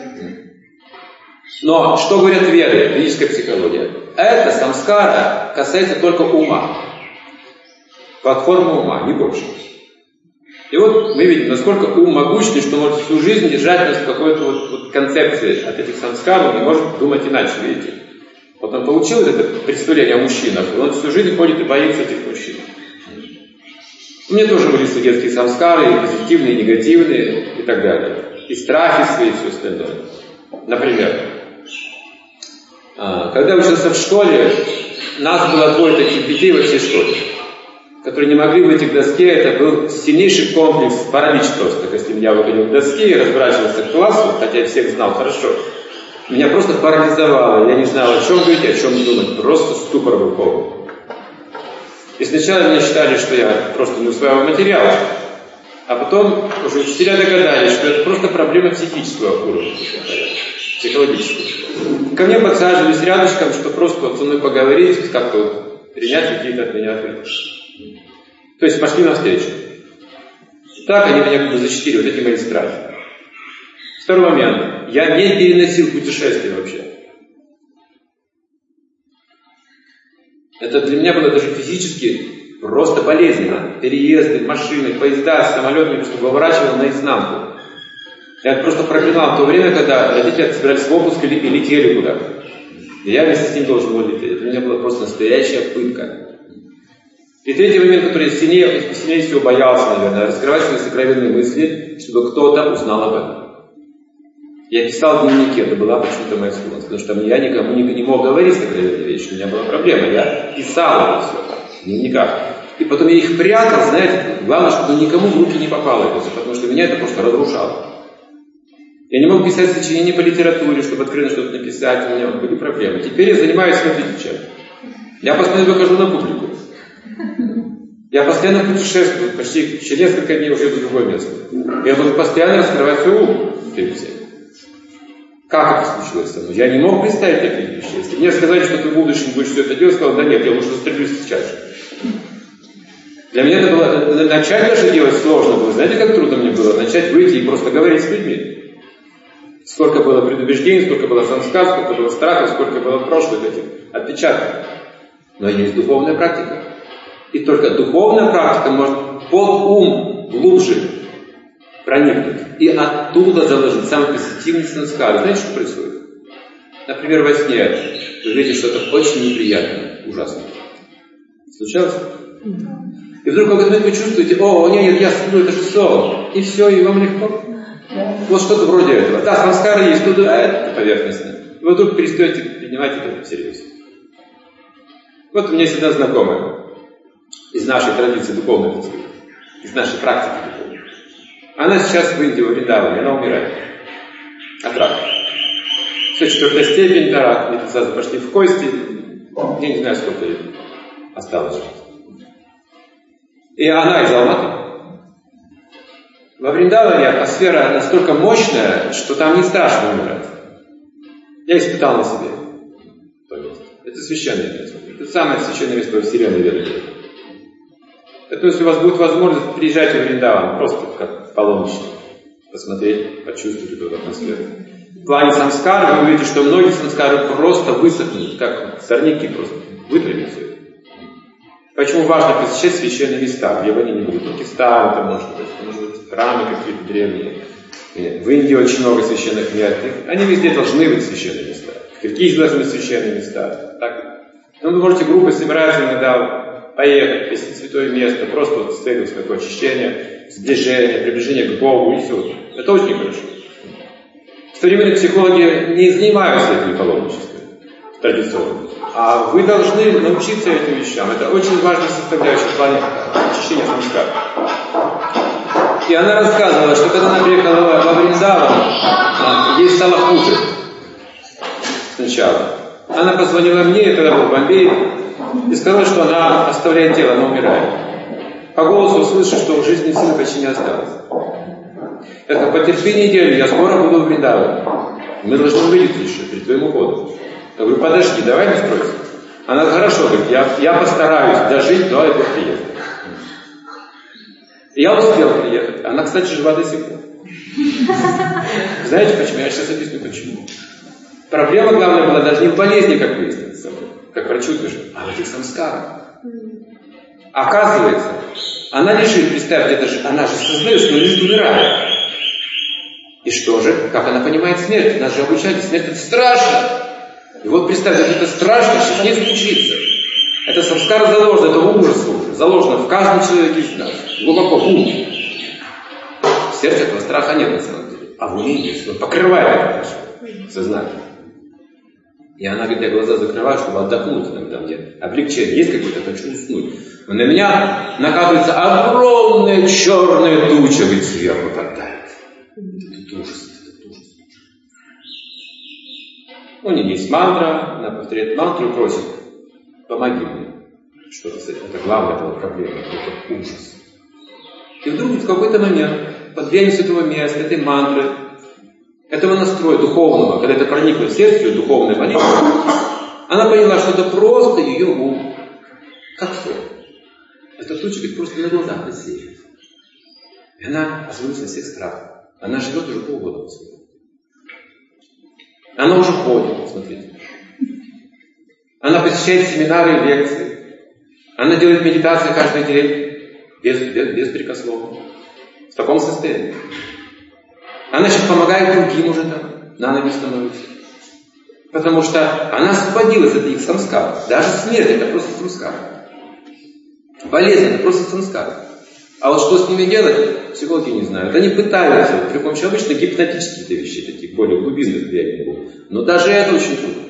Но что говорят веды, ведическая психология? Это самскара касается только ума. Платформа ума, не больше. И вот мы видим, насколько ум могучный, что может всю жизнь держать нас в какой-то вот, вот концепции от этих самскар, он не может думать иначе, видите? Вот он получил это представление о мужчинах, и он всю жизнь ходит и боится этих мужчин. У меня тоже были свои детские самскары, и позитивные, и негативные, и так далее. И страхи свои, и все остальное. Например, когда я учился в школе, нас было двое таких детей во всей школе, которые не могли выйти к доске. Это был сильнейший комплекс, паралич просто. Если я выходил к доске и разворачивался к классу, хотя я всех знал хорошо, меня просто парализовало. Я не знал, о чем говорить, о чем думать. Просто ступор был полный. И сначала меня считали, что я просто не усваивал материал, а потом уже учителя догадались, что это просто проблема психического уровня, психологического. Ко мне подсаживались рядышком, что просто вот со мной поговорить, как-то вот принять какие-то от меня ответы. То есть пошли навстречу. Так они меня как бы защитили, вот эти мои страхи. Второй момент. Я не переносил путешествия вообще. Это для меня было даже физически просто болезненно. Переезды, машины, поезда, самолеты, просто выворачивал наизнанку. Я просто проклинал в то время, когда родители собирались в отпуск и летели куда-то. И я вместе с ним должен был лететь. Это для меня была просто настоящая пытка. И третий момент, который я сильнее, сильнее всего боялся, наверное, раскрывать свои сокровенные мысли, чтобы кто-то узнал об этом. Я писал в дневнике, это была почему-то моя склонность, потому что я никому не, не мог говорить сокровенные вещи, у меня была проблема. Я писал это все в дневниках. И потом я их прятал, знаете, главное, чтобы никому в руки не попало это все, потому что меня это просто разрушало. Я не мог писать сочинения по литературе, чтобы открыто что-то написать, у меня были проблемы. Теперь я занимаюсь, смотрите, чем. Я постоянно выхожу на публику. Я постоянно путешествую, почти через несколько дней уже еду в другое место. Я должен постоянно раскрывать свой ум перед всем. Как это случилось со мной? Я не мог представить таких вещей. Если мне сказали, что ты в будущем будешь все это делать, я сказал, да нет, я лучше застрелюсь сейчас же. Для меня это было, начать даже делать сложно было. Знаете, как трудно мне было начать выйти и просто говорить с людьми. Сколько было предубеждений, сколько было самскар, сколько было страхов, сколько было прошлых этих отпечатков. Но есть духовная практика. И только духовная практика может под ум глубже проникнуть и оттуда заложить самый позитивный самскар. Знаете, что происходит? Например, во сне вы видите что-то очень неприятное, ужасное. Случалось? И вдруг в этот момент вы чувствуете, о, нет, я сплю, это же сон. И все, и вам легко. Вот что-то вроде этого. Да, самскары есть туда, а это поверхностно. И вы вдруг перестаете принимать это всерьез. Вот у меня всегда знакомая из нашей традиции духовной, из нашей практики духовной. Она сейчас в Индии, в Вриндаване, она умирает от рака. Все, четвертая степень, рак, метастазы пошли в кости. Я не знаю, сколько лет осталось. И она из Алматы. Во Вриндаване атмосфера настолько мощная, что там не страшно умирать. Я испытал на себе. Это священное место. Это самое священное место во Вселенной, верно. Поэтому, если у вас будет возможность, приезжайте в Вриндаван, просто как паломничество, посмотреть, почувствовать эту атмосферу. В плане самскар вы увидите, что многие самскары просто высохнут, как сорняки просто, вытравятся. Почему важно посещать священные места? В Яване не будет. Пакистан, это может быть, это может быть храмы какие-то древние. В Индии очень много священных мест. Они везде должны быть священные места. В Киргизии должны быть священные места. Так. Ну, вы можете группы собираться иногда, поехать, посетить святое место, просто вот с целью такое очищение, сближение, приближение к Богу и все. Это очень хорошо. Современные психологи не занимаются этим паломничеством традиционно. А вы должны научиться этим вещам. Это очень важная составляющая в плане очищения самскар. И она рассказывала, что когда она приехала во Вриндаван, ей стало хуже сначала. Она позвонила мне, я тогда был в Бомбее, и сказала, что она оставляет тело, она умирает. По голосу услышала, что в жизни сил почти не осталось. Я сказал, потерпи неделю, я скоро буду в Вриндаване. Мы должны увидеться еще перед твоим уходом. Я говорю, подожди, давай не стройся. Она говорит, хорошо, говорит, я, я постараюсь дожить до этого приезда. И я успел приехать. Она, кстати, жива до сих пор. Знаете почему? Я сейчас объясню почему. Проблема главная была даже не в болезни, как выяснилось, как врачи утверждают, а в этих самскарах. Оказывается, она лежит, представьте, это же, она же сознает, что лежит, умирает. И что же? Как она понимает смерть? Нас же обучали, смерть это страшно. И вот представьте, это страшно, сейчас не случится. Это самскара заложено, это ужас уже, заложено в каждом человеке из нас. Глубоко в уме. В сердце этого страха нет на самом деле. А в уме есть. Он покрывает это наше сознание. И она говорит, я глаза закрываю, чтобы отдохнуть иногда мне. Облегчение. Есть какое-то, хочу уснуть. Но на меня накатывается огромная черная туча, ведь сверху поддает. Это ужас, это ужас. У нее есть мантра, она повторяет мантру и просит, помоги мне. Что-то с этим. Это главная была проблема. Это ужас. И вдруг в какой-то момент, под влиянием этого места, этой мантры, этого настроя духовного, когда это проникло в сердце, ее духовная молитва, она поняла, что это просто ее ум. Как сон. Эта туча ведь просто на глазах рассеивается. И она озлилась на всех страхах. Она живет уже полгода. Она уже ходит, смотрите. Она посещает семинары и лекции. Она делает медитацию каждый день, без, без, беспрекословно. В таком состоянии. Она сейчас помогает другим уже там, на ноги становится. Потому что она освободилась от их самскар. Даже смерть это просто самскар. Болезнь это просто самскар. А вот что с ними делать, психологи не знают. Они пытаются при помощи обычно гипнотических вещей, таких более глубинных влияний. Но даже это очень трудно.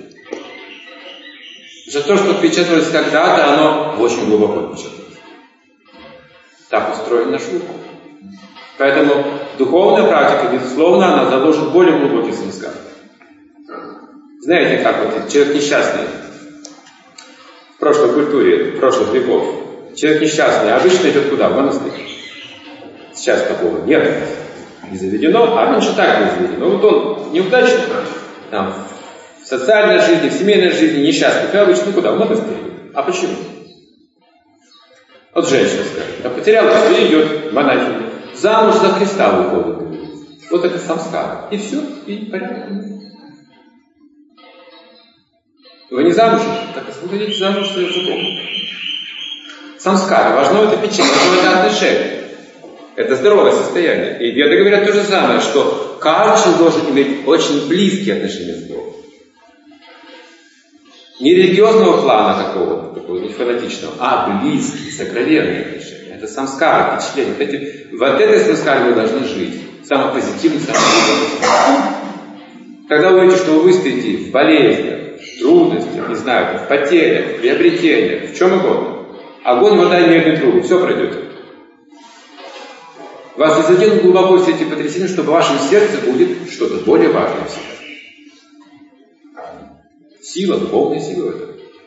За то, что отпечаталось когда-то, оно очень глубоко отпечаталось. Так устроен наш ум. Поэтому духовная практика, безусловно, она заложит более глубокий самскар. Знаете, как вот человек несчастный в прошлой культуре, прошлых веков, человек несчастный обычно идет куда? В монастырь. Сейчас такого нет, не заведено, а раньше так не заведено. Вот он неудачник, там, в социальной жизни, в семейной жизни несчастный, то обычно куда? В монастырь. А почему? Вот женщина скажет, а потеряла все, идет в монахиню. Замуж за Христа выходит. Вот это самскара. И все, и порядок. Вы не замужем? Так выходите замуж за Богом. Самскара. Важно это печень, важно это отношение. Это здоровое состояние. И веды говорят то же самое, что каждый человек должен иметь очень близкие отношения с Богом. Не религиозного плана какого-то, такого, не фанатичного, а близкие, сокровенные отношения. Это самскара, впечатление. Вот, эти, вот этой самскаре вы должны жить. Самый позитивный, самый позитивный. Когда вы видите, что вы выстоите в болезнях, в трудностях, не знаю, в потерях, в приобретениях, в чем угодно. Огонь, вода и медные трубы, все пройдет. Вас не заденут глубоко все эти потрясения, что в вашем сердце будет что-то более важное всегда. Сила, духовная сила в этом.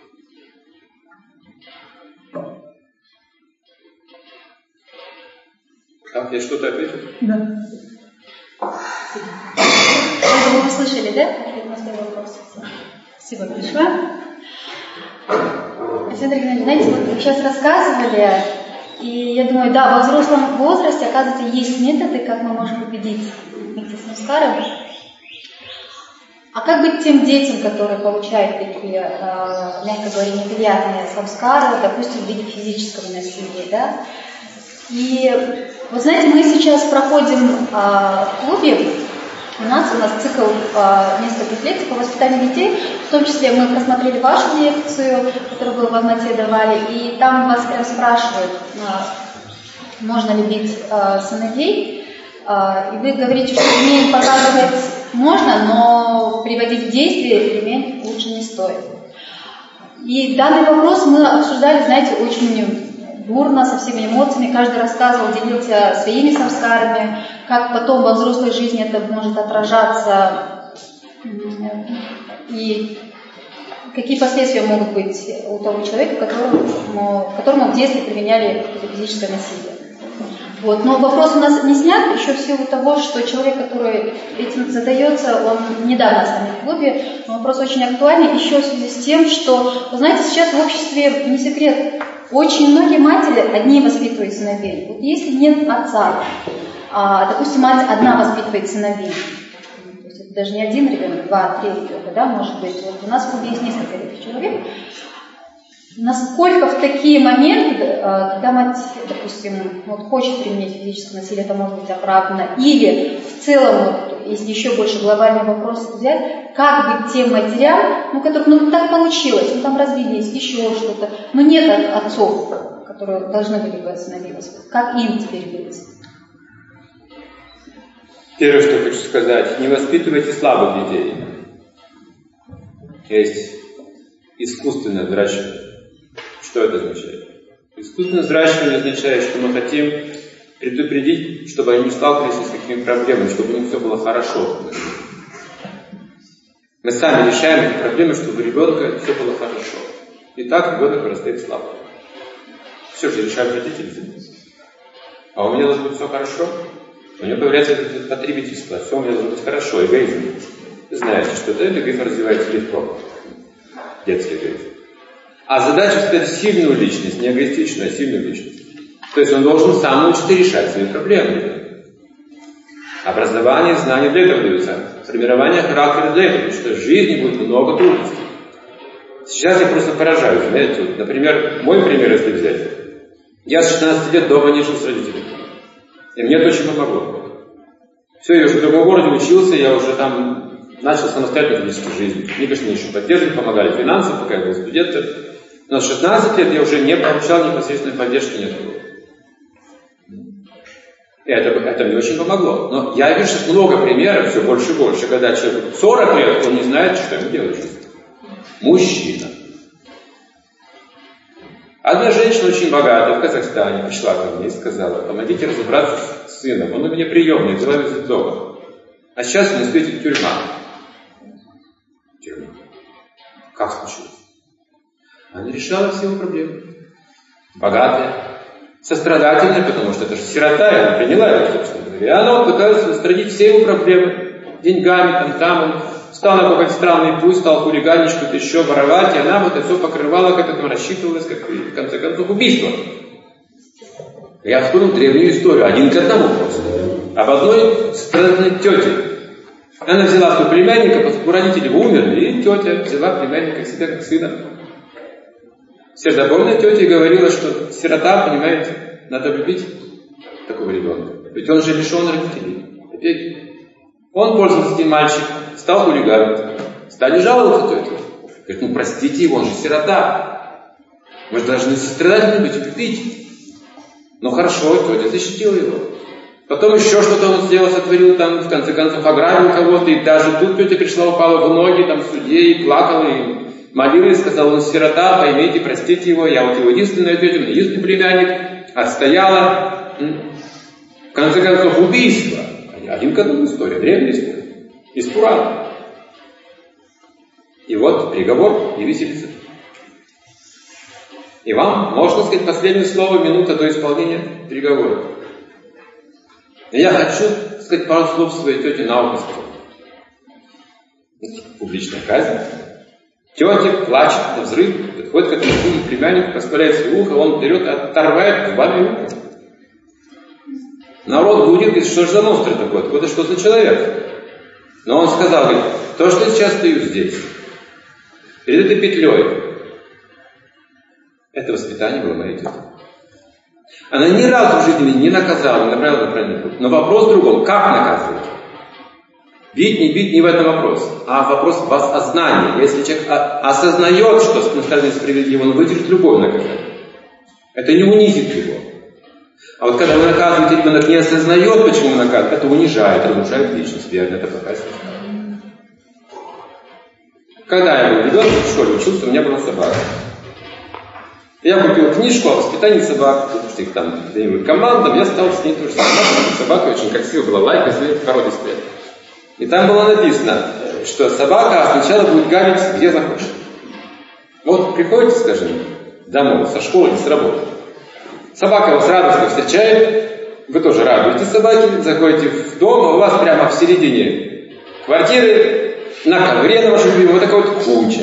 Так, я что-то ответил? Да. Вы услышали, да? Ответ на свой вопрос. Спасибо большое. Александр Геннадьевич, знаете, вот вы сейчас рассказывали, и я думаю, да, во взрослом возрасте, оказывается, есть методы, как мы можем победить эти самскары. А как быть тем детям, которые получают такие, э, мягко говоря, неприятные самскары, допустим, в виде физического насилия, да? И, вы знаете, мы сейчас проходим э, в клубе, у нас, у нас цикл э, нескольких лекций по воспитанию детей, в том числе мы просмотрели вашу лекцию, которую вы в Алмате давали, и там вас прям спрашивают, э, можно ли бить э, сыновей, э, и вы говорите, что ремень показывать можно, но приводить в действие ремень лучше не стоит. И данный вопрос мы обсуждали, знаете, очень бурно, со всеми эмоциями, каждый рассказывал, делился своими самскарами, как потом во взрослой жизни это может отражаться, и какие последствия могут быть у того человека, которому, которому в детстве применяли физическое насилие. Вот. Но вопрос у нас не снят еще в силу того, что человек, который этим задается, он недавно с нами в клубе, но вопрос очень актуальный еще в связи с тем, что, вы знаете, сейчас в обществе, не секрет, очень многие матери одни воспитывают сыновей. Вот если нет отца, а, допустим, мать одна воспитывает сыновей, то есть это даже не один ребенок, два, три ребенка, да, может быть. Вот у нас в клубе есть несколько таких человек. Насколько в такие моменты, когда мать, допустим, вот, хочет применять физическое насилие, это может быть оправдано, или в целом, вот, если еще больше глобальный вопрос взять, как быть тем матерям, ну, которых, ну, так получилось, ну, там развелись, еще что-то, но нет отцов, которые должны были бы остановиться. Как им теперь быть? Первое, что хочу сказать, не воспитывайте слабых детей. Есть искусственное взращивание. Что это означает? Искусственное взращивание означает, что мы хотим предупредить, чтобы они не сталкивались с какими проблемами, чтобы у них все было хорошо. Мы сами решаем эти проблемы, чтобы у ребенка все было хорошо. И так ребенок вырастает слабым. Все же решают родители. А у меня должно быть все хорошо. У него появляется это потребительство. Все у меня должно быть хорошо, эгоизм. Вы знаете, что этот эгоизм развивается легко. Детский эгоизм. А задача создать сильную личность, не эгоистичную, а сильную личность. То есть он должен сам научиться решать свои проблемы. Образование, знания для этого даются. Формирование характера для этого, потому что в жизни будет много трудностей. Сейчас я просто поражаюсь. Знаете, вот, например, мой пример, если взять. Я с шестнадцати лет дома не жил с родителями. И мне это очень помогло. Все, я уже в другом городе учился, я уже там начал самостоятельную физическую жизнь. Мне, конечно, еще поддерживали, помогали финансово, пока я был студентом. Но с шестнадцати лет я уже не получал непосредственной поддержки, нет. И это, это мне очень помогло. Но я вижу сейчас много примеров, все больше и больше, когда человек сорок лет, он не знает, что ему делать в жизни. Мужчина. Одна женщина очень богатая в Казахстане пришла ко мне и сказала: помогите разобраться с сыном, он у меня приемный, взяла из дома. А сейчас ему светит тюрьма. Тюрьма. Как случилось? Она решала все его проблемы. Богатая, сострадательная, потому что это же сирота, и она приняла его, собственно говоря. И она вот пыталась устранить все его проблемы. Деньгами, там, там, он встал на какой-то странный путь, стал хулиганить, что-то еще воровать, и она вот это все покрывала, как это рассчитывалось, как в конце концов убийство. Я вспомнил древнюю историю, один к одному просто. Об одной странной тете. Она взяла своего племянника, у родителей умерли, и тетя взяла племянника к себе как сына. Сердобольная тетя говорила, что сирота, понимаете, надо любить такого ребенка. Ведь он же лишен родителей. Опять он пользовался этим мальчиком, стал хулиганить. Стали жаловаться тете. Говорит, ну простите его, он же сирота. Мы же должны сострадательно быть, любить. Ну хорошо, тетя защитила его. Потом еще что-то он сделал, сотворил там, в конце концов, ограбил кого-то. И даже тут тетя пришла, упала в ноги там в суде и плакала, и молилась, сказала, он сирота, поймите, простите его, я вот его единственная тетя, единственный племянник, отстояла. В конце концов, убийство. Один к одному история, древняя история. Из Пурана. И вот приговор и виселица. И вам, можно сказать, последнее слово, минута до исполнения приговора. И я хочу сказать пару слов своей тете на ухо сказать. Публичная казнь. Тетя плачет на взрыв, подходит к этому сыну, племяннику, распаляет свое ухо, он берет и оторвает зубами ухо. Народ гудит, говорит, что же за монстр такой, это что за человек? Но он сказал, говорит, то, что я сейчас стою здесь, перед этой петлей, это воспитание было моей тети. Она ни разу в жизни меня не наказала, не направила на правильный путь. Но вопрос в другом, как наказывать? Бить, не бить, не в этом вопрос, а вопрос осознания. Если человек осознает, что наказание справедливо, он выдержит любое наказание. Это не унизит его. А вот когда вы наказываете, ребенок не осознает, почему вы наказываете, это унижает, разрушает личность, верно, это плохая система. Когда я был ребенком в школе учился, у меня была собака. Я купил книжку о воспитании собак, потому что их там где-нибудь командам, я стал с ней тоже заниматься. Собака очень красивая была, лайка, породистая. И там было написано, что собака сначала будет гавить где захочет. Вот приходите, скажем, домой, со школы, с работы. Собака вас радостно встречает, Вы тоже радуетесь собаке, заходите в дом, а у вас прямо в середине квартиры на ковре на вашем любимом вот такая вот куча.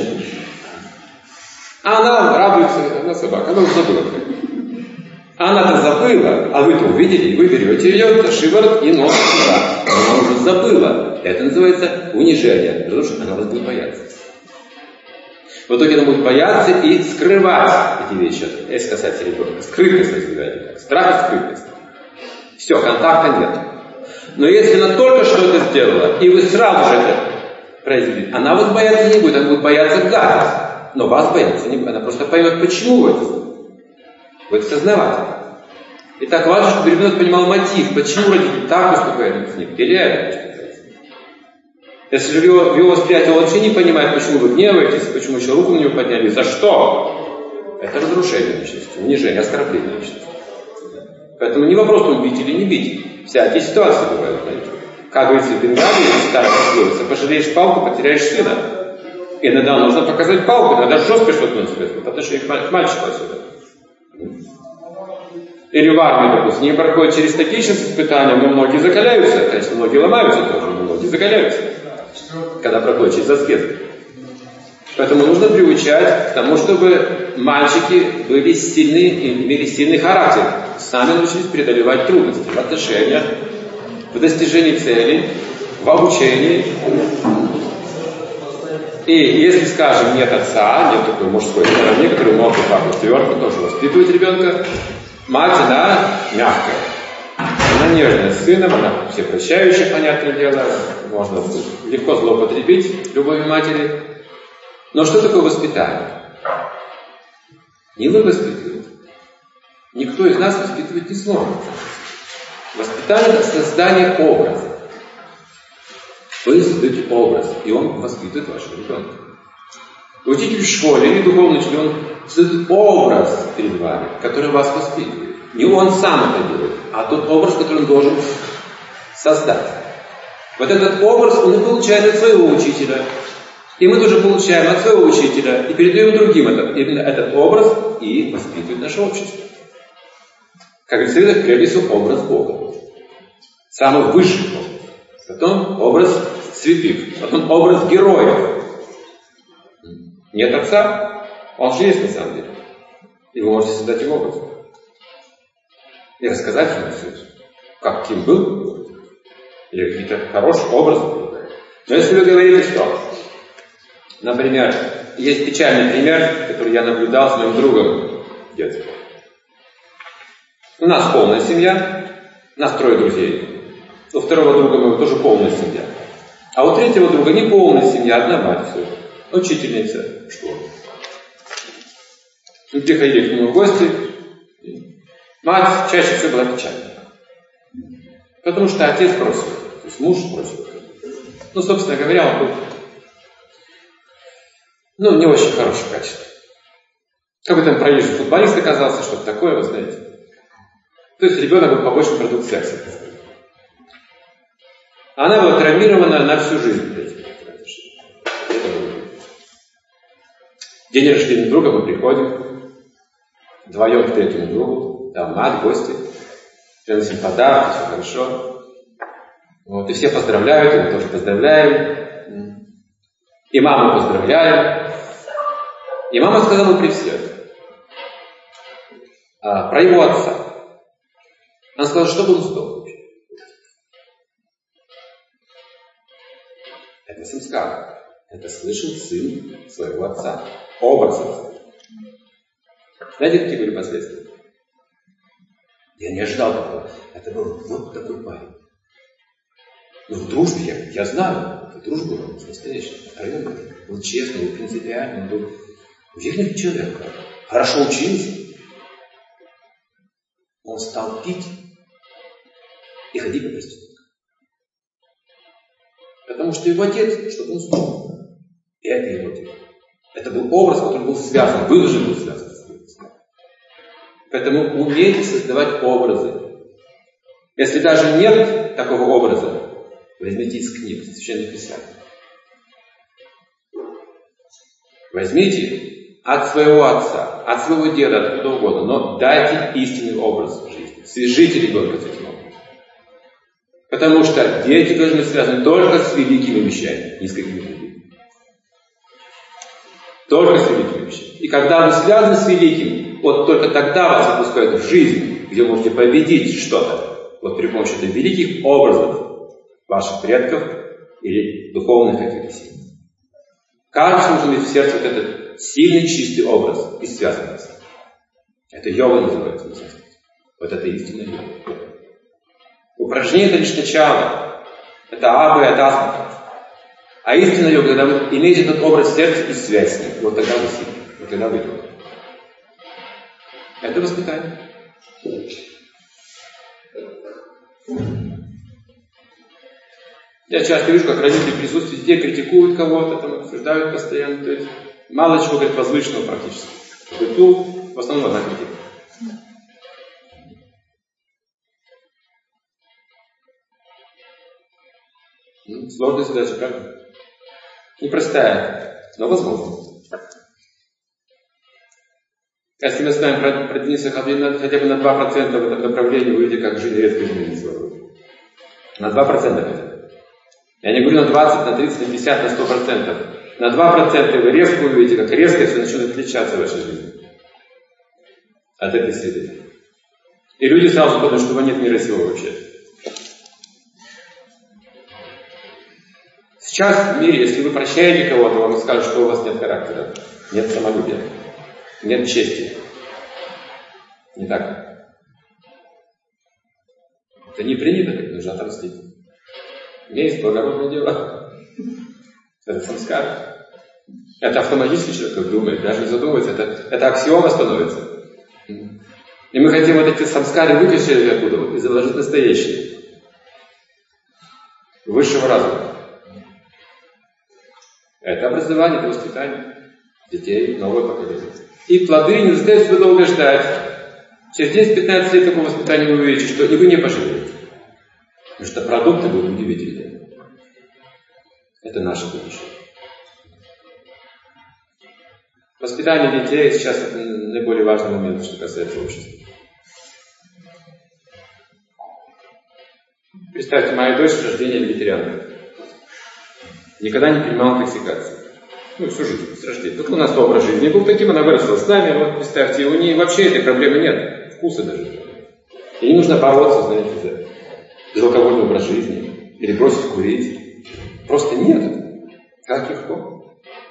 А она радуется, она собака, она уже забыла. А она-то забыла, а вы-то увидели, вы берете ее за шиворот и нос сюда. Она уже забыла. Это называется унижение, потому что она вас будет бояться. В итоге она будет бояться и скрывать эти вещи, если касается ребенка. Скрытность называется. Страх и скрытность. Все, контакта нет. Но если она только что это сделала, и вы сразу же это произвели, она вас бояться не будет, она будет бояться гадость. Но вас бояться не будет. Она просто поймет, почему вы это сделали. Вы это сознавать. И так важно, чтобы ребенок понимал мотив, почему родители так поступают с ним, где реально поступают. Если же в его, в его восприятии он вообще не понимает, почему вы гневаетесь, почему еще руку на него подняли, за что? Это разрушение личности, унижение, оскорбление личности. Поэтому не вопрос, убить или не бить. Всякие ситуации бывают, знаете. Как говорится в Бенгалии, старая пословица, пожалеешь палку, потеряешь сына. Иногда нужно показать палку, иногда жестко что-то нужно сказать, потому что их мальчику отсюда. Или в армии, допустим, не проходят через такие сейчас испытания, но многие закаляются, конечно, многие ломаются тоже, но многие закаляются, когда проходят через аскезы. Поэтому нужно приучать к тому, чтобы мальчики были сильны, имели сильный характер, сами научились преодолевать трудности в отношениях, в достижении целей, в обучении. И если, скажем, нет отца, нет такой мужской стороны, который мог бы папу твердо тоже воспитывать ребенка, мать, она мягкая. Она нежная с сыном, она всепрощающая, понятное дело. Можно легко злоупотребить любовью матери. Но что такое воспитание? Не вы воспитываете. Никто из нас воспитывать не сможет. Воспитание – это создание образа. Вы создаете образ, и он воспитывает вашего ребенка. Учитель в школе или духовный учитель, он создает образ перед вами, который вас воспитывает. Не он сам это делает, а тот образ, который он должен создать. Вот этот образ он и получает от своего учителя. И мы тоже получаем от своего учителя и передаем другим этот, именно этот образ и воспитывает наше общество. Как говорится, прежде всего образ Бога. Самый высший образ. Потом образ святых. Потом образ героев. Нет отца, он же есть на самом деле. И вы можете создать его образ. И рассказать ему все это. Каким был. Или какие-то хорошие образы. Но если вы говорите, что, например, есть печальный пример, который я наблюдал с моим другом в детстве. У нас полная семья, у нас трое друзей. У второго друга моего тоже полная семья. А у третьего друга не полная семья, одна мать всего. Учительница в школе. Мы приходили к нему в гости. Мать чаще всего была печальна. Потому что отец бросил. То есть муж бросил. Ну, собственно говоря, он был ну, не очень хорошее качество. Как бы там проезжий футболист оказался, что-то такое, вы знаете. То есть ребенок был побочный продукт секса. Она была травмирована на всю жизнь. День рождения друга мы приходим, вдвоем к третьему другу, там мать, гости, приносим подарки, все хорошо. Вот, и все поздравляют, и мы тоже поздравляем. И маму поздравляем. И мама сказала при всех а, про его отца. Она сказала, чтобы он сдох. Это самскар. Это слышал сын своего отца. Образ отца. Знаете, какие были последствия? Я не ожидал такого. Это был вот такой парень. Но в дружбе я, я знаю, это дружба была настоящая. Он был честный, был принципиальный, он был уверенный человек. Хорошо учился. Он стал пить и ходить по проституткам. Потому что его отец, чтобы он сдох. И это его отец. Это был образ, который был связан, выложен был связан с ним. Поэтому умейте создавать образы. Если даже нет такого образа, возьмите из книг, священных писаний. Возьмите от своего отца, от своего деда, откуда угодно, но дайте истинный образ жизни. Свяжите ребенка с этим образом. Потому что дети должны быть связаны только с великими вещами, не с какими-то другими. Только с великими вещами. И когда вы связаны с великим, вот только тогда вас выпускают в жизнь, где вы можете победить что-то. Вот при помощи этих великих образов ваших предков или духовных каких-то сил. Каждый должен иметь в сердце вот этот сильный, чистый образ и связанность. Это йога называется. Вот это истинная йога. Упражнение это лишь начало. Это аба и адасма. А истинная йога, когда вы имеете этот образ сердца и связь с ним, вот тогда вы сильны. Вот тогда вы йога. Это воспитание. Я часто вижу, как родители в присутствии детей критикуют кого-то, там, обсуждают постоянно. То есть мало чего, говорит, возвышенного практически. В быту в основном одна критика. Ну, сложная задача, правда? Непростая, но возможно. Если мы с вами продвинемся хотя бы на два процента в этом направлении, вы увидите, как жизнь резко изменится вокруг. На два процента хотя бы. Я не говорю на двадцать, на тридцать, на пятьдесят, на сто процентов. На два процента вы резко увидите, как резко все начнет отличаться в вашей жизни. От этой среды. И люди сразу подумают, что нет мира сего вообще. Сейчас в мире, если вы прощаете кого-то, вам скажут, что у вас нет характера, нет самолюбия, нет чести. Не так. Это не принято, как нужно отомстить. У меня есть благородное дело. Это самскар. Это автоматически человек думает, даже не задумывается. Это, это аксиома становится. И мы хотим вот эти самскары выкачать оттуда вот, и заложить настоящие. Высшего разума. Это образование, это воспитание детей, новое поколение. И плоды не заставят себя долго ждать. Через десять-пятнадцать лет такого воспитания вы увидите, что и вы не пожалеете. Потому что продукты будут удивительные. Это наше будущее. Воспитание детей сейчас это наиболее важный момент, что касается общества. Представьте, моя дочь с рождения вегетарианка. Никогда не принимала интоксикации. Ну, всю жизнь, с рождения. Только у нас образ жизни был таким, она выросла с нами, вот представьте, у нее вообще этой проблемы нет. Вкуса даже. И не нужно бороться, знаете, за безалкогольный образ жизни. Или бросить курить. Просто нет. Как легко.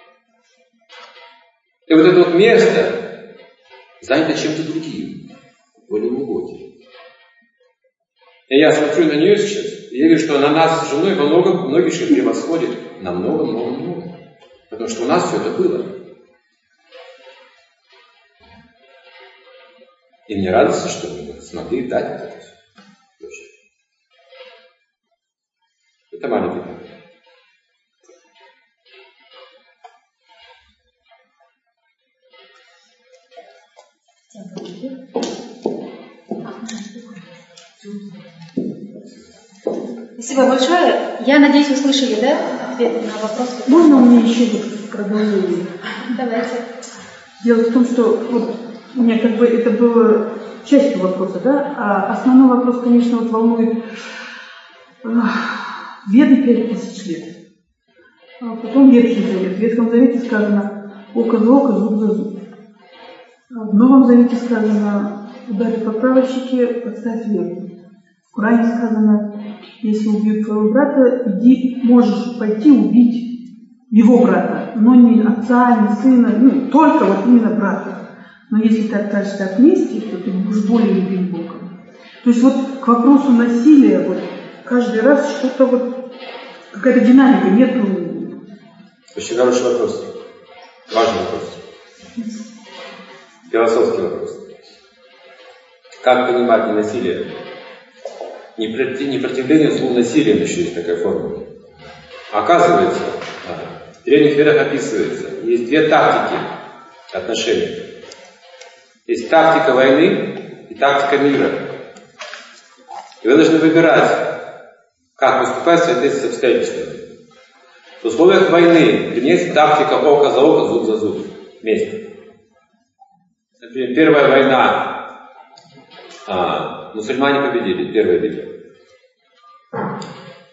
И вот это вот место занято чем-то другим. Более глубоким. И я смотрю на нее сейчас, и я вижу, что она нас с женой во многом, многих еще превосходит. Намного-много-много. Потому что у нас все это было. И мне радостно, что мы смогли дать вот это все. Это маленький пример. Спасибо большое. Я надеюсь, вы слышали, да, ответ на вопрос? Можно мне еще вот продолжение? Давайте. Дело в том, что вот у меня как бы это было частью вопроса, да, а основной вопрос, конечно, вот волнует Веды пять тысяч лет. А потом Ветхий Завет. В Ветхом Завете сказано око за око, зуб за зуб. В Новом Завете сказано ударь по правой щеке, подставь левую. В Коране сказано, если убьют твоего брата, иди, можешь пойти убить его брата, но не отца, не сына, ну, только вот именно брата. Но если ты откажешься от мести, то ты будешь более любим Богом. То есть вот к вопросу насилия, вот каждый раз что-то вот, какая-то динамика, нету. Очень хороший вопрос. Важный вопрос. Философский вопрос. Как понимать ненасилие? Непротивление злу насилием еще есть такая формула. Оказывается, в древних ведах описывается, есть две тактики отношений. Есть тактика войны и тактика мира. И вы должны выбирать, как поступать в соответствии с обстоятельствами. В условиях войны применяется тактика око за око, зуб за зуб. Вместе. Например, первая война, а, мусульмане победили, первая битва.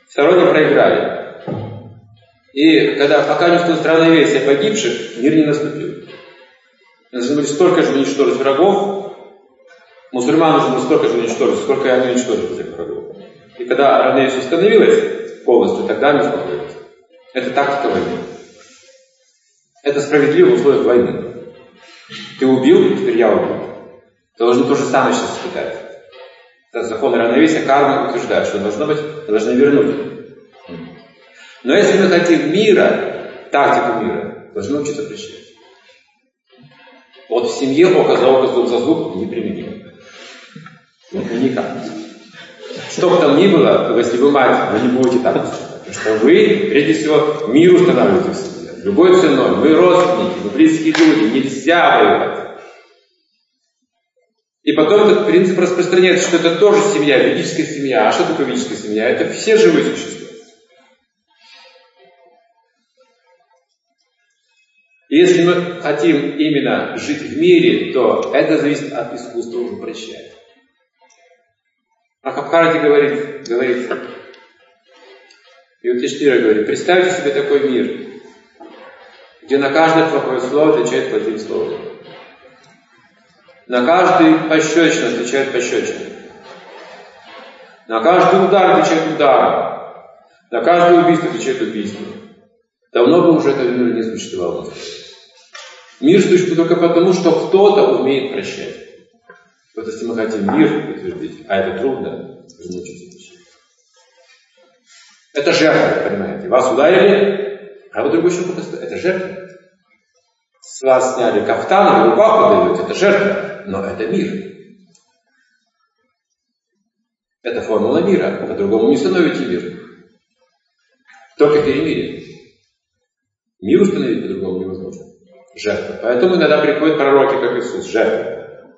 Сторонние проиграли. И когда пока не установилось равновесие погибших, мир не наступил. Должно быть столько же уничтожить врагов, мусульман нужно было столько же уничтожить, сколько и они уничтожили этих врагов. И когда равновесие установилось полностью, тогда они успокоились. Это тактика войны. Это справедливо в условиях войны. Ты убил, теперь я убил. Ты должен то же самое сейчас испытать. Это закон равновесия кармы утверждает, что должно быть, должны вернуть. Но если мы хотим мира, тактику мира, должны учиться прощать. Вот в семье око за око, зуб за зуб неприменимо. Вот никак. Что бы там ни было, если вы мать, вы не будете так поступать. Потому что вы, прежде всего, мир устанавливаете в семье. Любой ценой. Вы родственники, вы близкие люди. Нельзя воевать. И потом этот принцип распространяется, что это тоже семья, ведическая семья. А что такое ведическая семья? Это все живые существа. Если мы хотим именно жить в мире, то это зависит от искусства уже прощать. Махабхарати говорит, говорит, Юдхиштхира говорит, представьте себе такой мир, где на каждое плохое слово отвечает плохим словом. На каждый пощечину отвечает пощечиной. На каждый удар отвечает ударом. На каждое убийство отвечает убийством. Давно бы уже этого мира не существовало. Мир существует только потому, что кто-то умеет прощать. Вот если мы хотим мир утвердить, а это трудно, нужно научиться прощать. Это жертва, понимаете. Вас ударили, а вы другой щеку поставили. Это жертва. С вас сняли кафтан, вы рубаху даете. Это жертва. Но это мир. Это формула мира. По-другому не становите мир. Только перемирие. Мир установить по-другому невозможно. Жертва. Поэтому иногда приходят пророки, как Иисус. Жертва.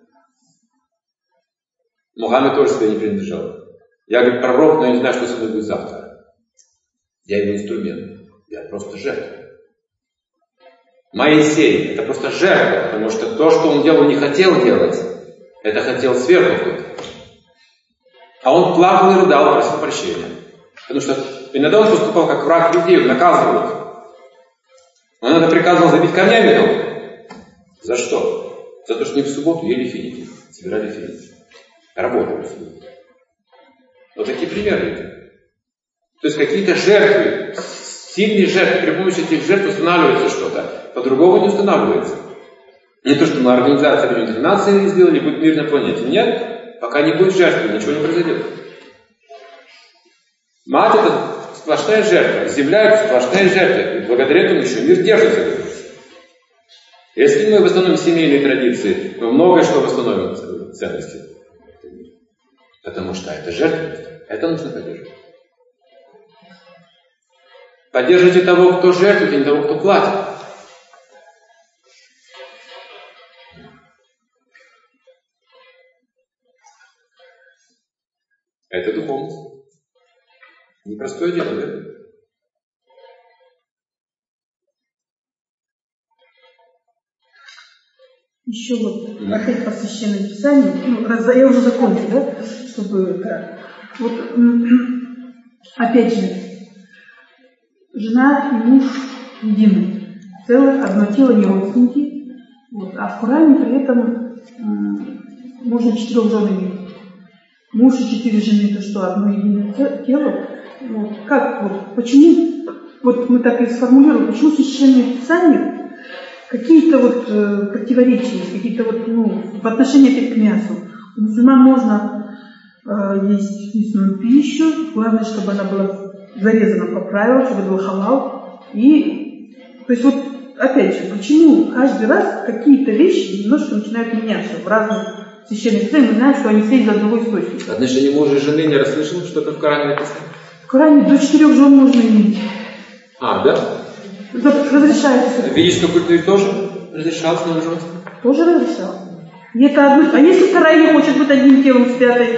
Мухаммед тоже себе не принадлежал. Я, говорит, пророк, но я не знаю, что со мной будет завтра. Я его инструмент. Я просто жертва. Моисей — это просто жертва, потому что то, что он делал, не хотел делать, это хотел сверху кто-то. А он плакал и рыдал, просил прощения. Потому что иногда он поступал как враг людей, он наказывал их. Он это приказывал забить камнями дома. За что? За то, что не в субботу ели финики, собирали финики. Работали в субботу. Вот такие примеры. То есть какие-то жертвы, сильные жертвы, при помощи этих жертв устанавливается что-то. По-другому не устанавливается. Не то, что мы Организация Объединенных Наций сделали, будет мир на планете. Нет, пока не будет жертвы, ничего не произойдет. Мать — это сплошная жертва. Земля — это сплошная жертва. И благодаря этому еще мир держится. Если мы восстановим семейные традиции, мы многое что восстановим в ценности. Потому что это жертва. Это нужно поддерживать. Поддерживайте того, кто жертвует, а не того, кто платит. Это духовность. Непростое дело, да? Еще вот опять по Священному Писанию, ну, раз я уже закончу, да, чтобы, да, вот, опять же, жена и муж едины, целое, одно тело, не родственники, вот, а в Коране при этом м, можно четырех жен иметь. Муж и четыре жены, то что одно единое тело, вот, как, вот, почему, вот мы так и сформулировали, почему в Священном Писании какие-то вот э, противоречия, какие-то вот, ну, в отношении опять к мясу. У мусульман можно э, есть мясную пищу, главное, чтобы она была зарезана по правилам, чтобы был халал. И, то есть вот, опять же, почему каждый раз какие-то вещи немножко начинают меняться в разных священных писаниях, мы знаем, что они все из одного источника. Отношения мужа и жены не расслышал, что-то в Коране написано? В Коране до четырех жен можно иметь. А, да? Разрешается. В ведической культуре тоже разрешалось на мужество? Тоже разрешалось. И это одно... А если вторая не хочет быть одним телом с пятой?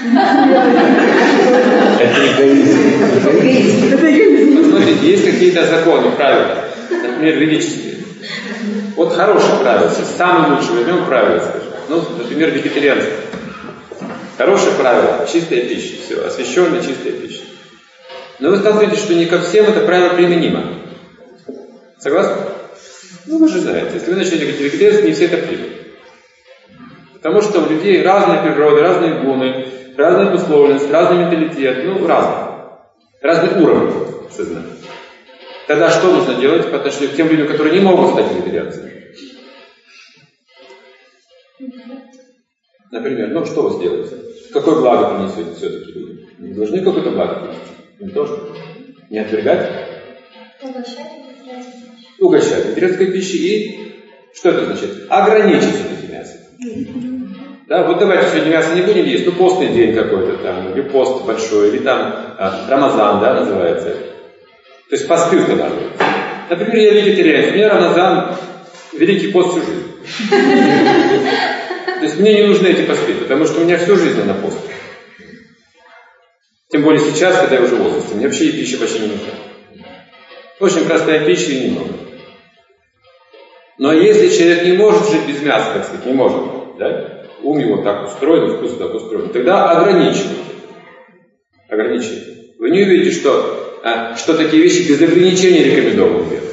Это эгоизм. Это эгоизм. Смотрите, есть какие-то законы, правила, например, ведические. Вот хорошие правила, самые лучшие, возьмем правила, скажем. Ну, например, вегетарианство. Хорошее правило, чистая пища, все, освященная чистая пища. Но вы сталкиваетесь, что не ко всем это правило применимо. Согласны? Ну, вы же знаете, если вы начнете говорить вегетарианство, не все это примут. Потому что у людей разная природа, разные гуны, разная обусловленность, разный менталитет, ну, разный. Разный уровень сознания. Тогда что нужно делать по отношению к тем людям, которые не могут стать вегетарианцами? Например, ну что вы сделаете? Какое благо принесете все-таки людям? Не должны какое-то благо принести? Не тоже? Не отвергать? Угощать. Угощать вегетарианской пищей и что это значит? Ограничить все-таки мясо. Да, вот давайте сегодня мясо не будем есть, ну постный день какой-то там, или пост большой, или там а, Рамазан, да, называется. То есть посты устанавливаются. Например, я вегетарианец, у меня Рамазан, великий пост всю жизнь. То есть мне не нужны эти посты, потому что у меня всю жизнь на пост. Тем более сейчас, когда я уже в возрасте, мне вообще пища почти не нужна. Очень простая пища и немного. Но если человек не может жить без мяса, так сказать, не может, да? Ум его так устроен, вкус так устроен, тогда ограничивайте. Ограничивайте. Вы не увидите, что, а, что такие вещи без ограничений рекомендованы делать.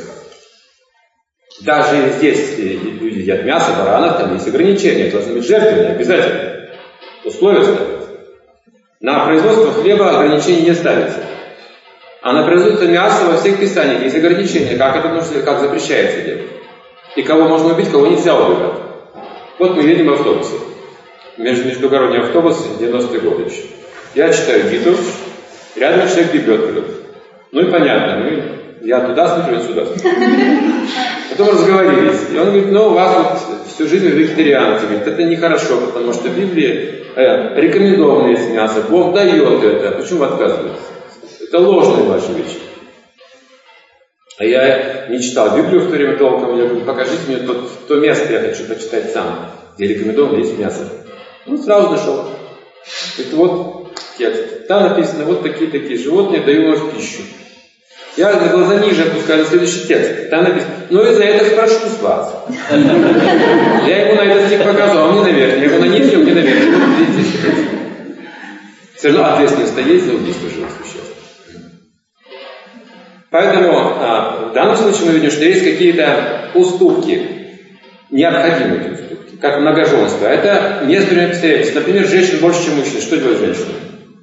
Даже здесь, если люди едят мясо, баранов, там есть ограничения, это должны быть жертвенные, обязательно. Условия ставятся. На производство хлеба ограничений не ставится. А на производство мяса во всех писаниях есть ограничения, как это нужно, как запрещается делать. И кого можно убить, кого нельзя убивать. Вот мы едем в автобусе. Междугородний автобус, девяностые годы еще. Я читаю гиду, рядом человек бегет. Ну и понятно, ну, я туда смотрю, он сюда смотрю. Потом разговорились. И он говорит, ну у вас вот всю жизнь вегетарианцы. Говорит, это нехорошо, потому что в Библии э, рекомендовано есть мясо. Бог дает это. Почему вы отказываетесь? Это ложные ваши вещи. А я не читал Библию в то время толком. Я говорю, покажите мне то, то место, я хочу почитать сам, где рекомендовано есть мясо. Ну, сразу нашел. Говорит, вот текст. Там написано, вот такие-такие животные даю вам в пищу. Я на глаза ниже опускаю на следующий текст. Там написано, ну и за это спрошу с вас. Я ему на этот стих показывал, а мне наверх. Я его на низ, мне наверх. Все равно ответственность есть за убийство живых существ. Поэтому а, в данном случае мы видим, что есть какие-то уступки, необходимые эти уступки, как многоженство. Это несколько обстоятельств. Например, женщина больше, чем мужчина. Что делает женщина?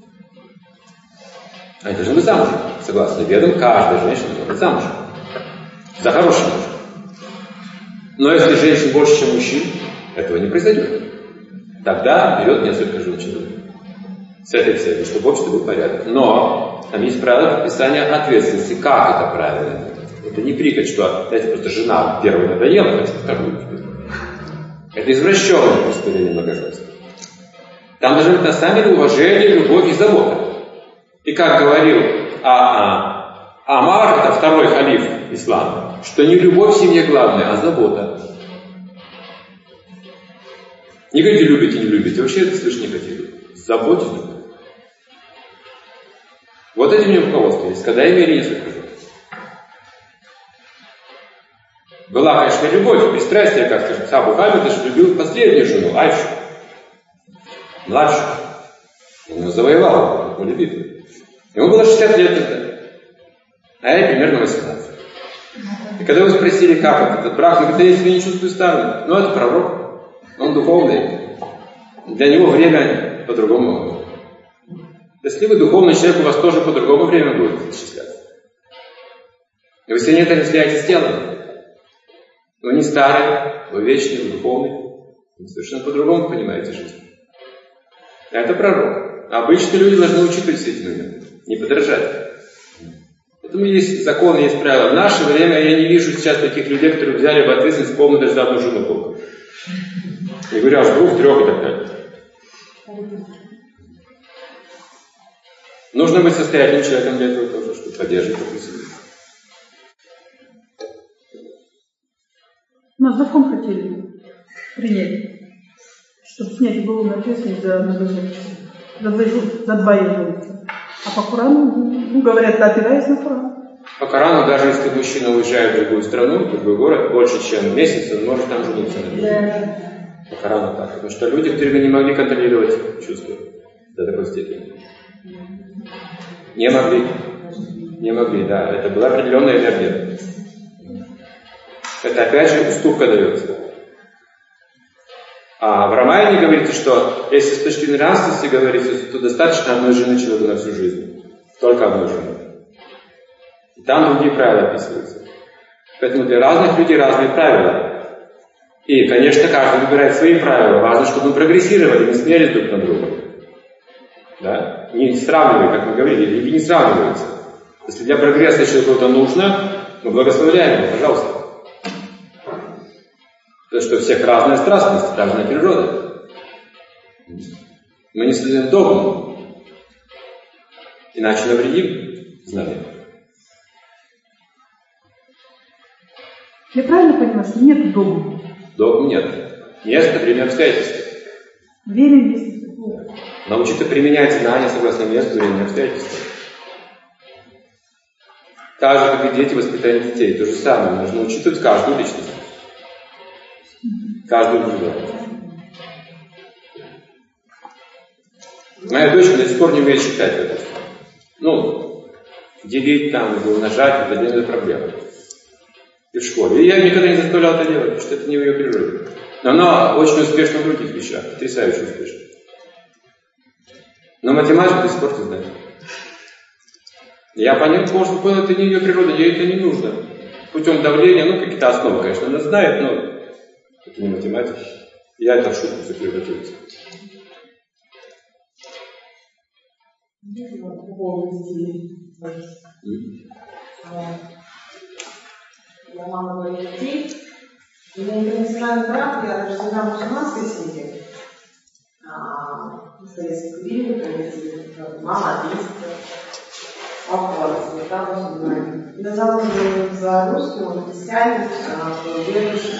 Они должны быть замужем. Согласно ведам, каждая женщина должна быть замужем. За хорошим мужем. Но если женщин больше, чем мужчин, этого не произойдет. Тогда берет несколько женщин. С этой целью, чтобы в обществе был порядок. Но там есть правила подписания ответственности. Как это правильно? Это не прихоть, что знаете, просто жена первой надоела, хочу вторую. Это извращенное представление многоженства. Там должны быть на самом деле уважение, любовь и забота. И как говорил а, а, Амар, это второй халиф ислама, что не любовь в семье главное, а забота. Не говорите любите, не любите, вообще это слышать не хотели. Заботьтесь. Вот этим мне руководство есть, когда имели несколько жен. Была, конечно, любовь, пристрастие, как скажем, Абу Хамид даже любил последнюю жену, Айшу, младшую. Он ее завоевал, он любил. Ему было шестьдесят лет тогда, а ей примерно восемнадцать. И когда вы спросили, как этот брак, он говорит, да я себя не чувствую старым. Ну, это пророк, он духовный. Для него время по-другому. Если вы духовный человек, у вас тоже по-другому время будет исчисляться. И вы сегодня отождествляете с телом. Вы не старый, вы вечный, вы духовный. Вы совершенно по-другому понимаете жизнь. Это пророк. Обычные люди должны учитывать все эти моменты, не подражать. Поэтому есть законы, есть правила. В наше время я не вижу сейчас таких людей, которые взяли бы ответственность полную даже за одну жену только. Не говоря аж двух, трех и так далее. Нужно быть состоятельным человеком для этого тоже, чтобы поддерживать такую семью. Нас закон хотели принять, чтобы снять уголовную ответственность за многоженство, за, за два еженца. А по Корану, ну, говорят, опираясь на Коран. По Корану, даже если мужчина уезжает в другую страну, в другой город, больше, чем месяц, он может там жениться. Да. По Корану так. Потому что люди в тюрьме не могли контролировать чувства до такой степени. Не могли. Не могли, да. Это была определенная энергия. Это опять же уступка дается. А в Рамаяне говорится, что если с точки нравственности говорится, то достаточно одной жены человеку на всю жизнь. Только одной жены. И там другие правила описываются. Поэтому для разных людей разные правила. И, конечно, каждый выбирает свои правила. Важно, чтобы мы прогрессировали, не смеялись друг на друга. Да? Не сравнивай, как мы говорили, религии не сравниваются. Если для прогресса человеку это нужно, мы благословляем его, пожалуйста. Потому что у всех разная страстность, разная природа. Мы не следуем догму. Иначе навредим знаниям. Я правильно понимаю, что нет догмы? Догм нет. Место, время, обстоятельства. Время есть. Научиться применять знания согласно месту, времени, обстоятельствам. Так же, как и дети, воспитание детей. То же самое. Нужно учитывать каждую личность. Каждую индивидуальность. Моя дочь до сих пор не умеет считать это. Ну, делить там, или умножать, это для нее проблема. И в школе. И я никогда не заставлял это делать, потому что это не в ее природе. Но она очень успешна в других вещах. Потрясающе успешна. Но математику до сих пор не знает. Я понял, может, понял, это не ее природа, ей это не нужно. Путем давления, ну, какие-то основы, конечно, она знает, но это не математика. Я это в шутку все превратился. Я мама двоих детей. У меня интернациональный брак, я рождена в мусульманской семье. В советское время, мама атеистка, папа там мусульманин. Я замужем за русским, он христианин, верующий,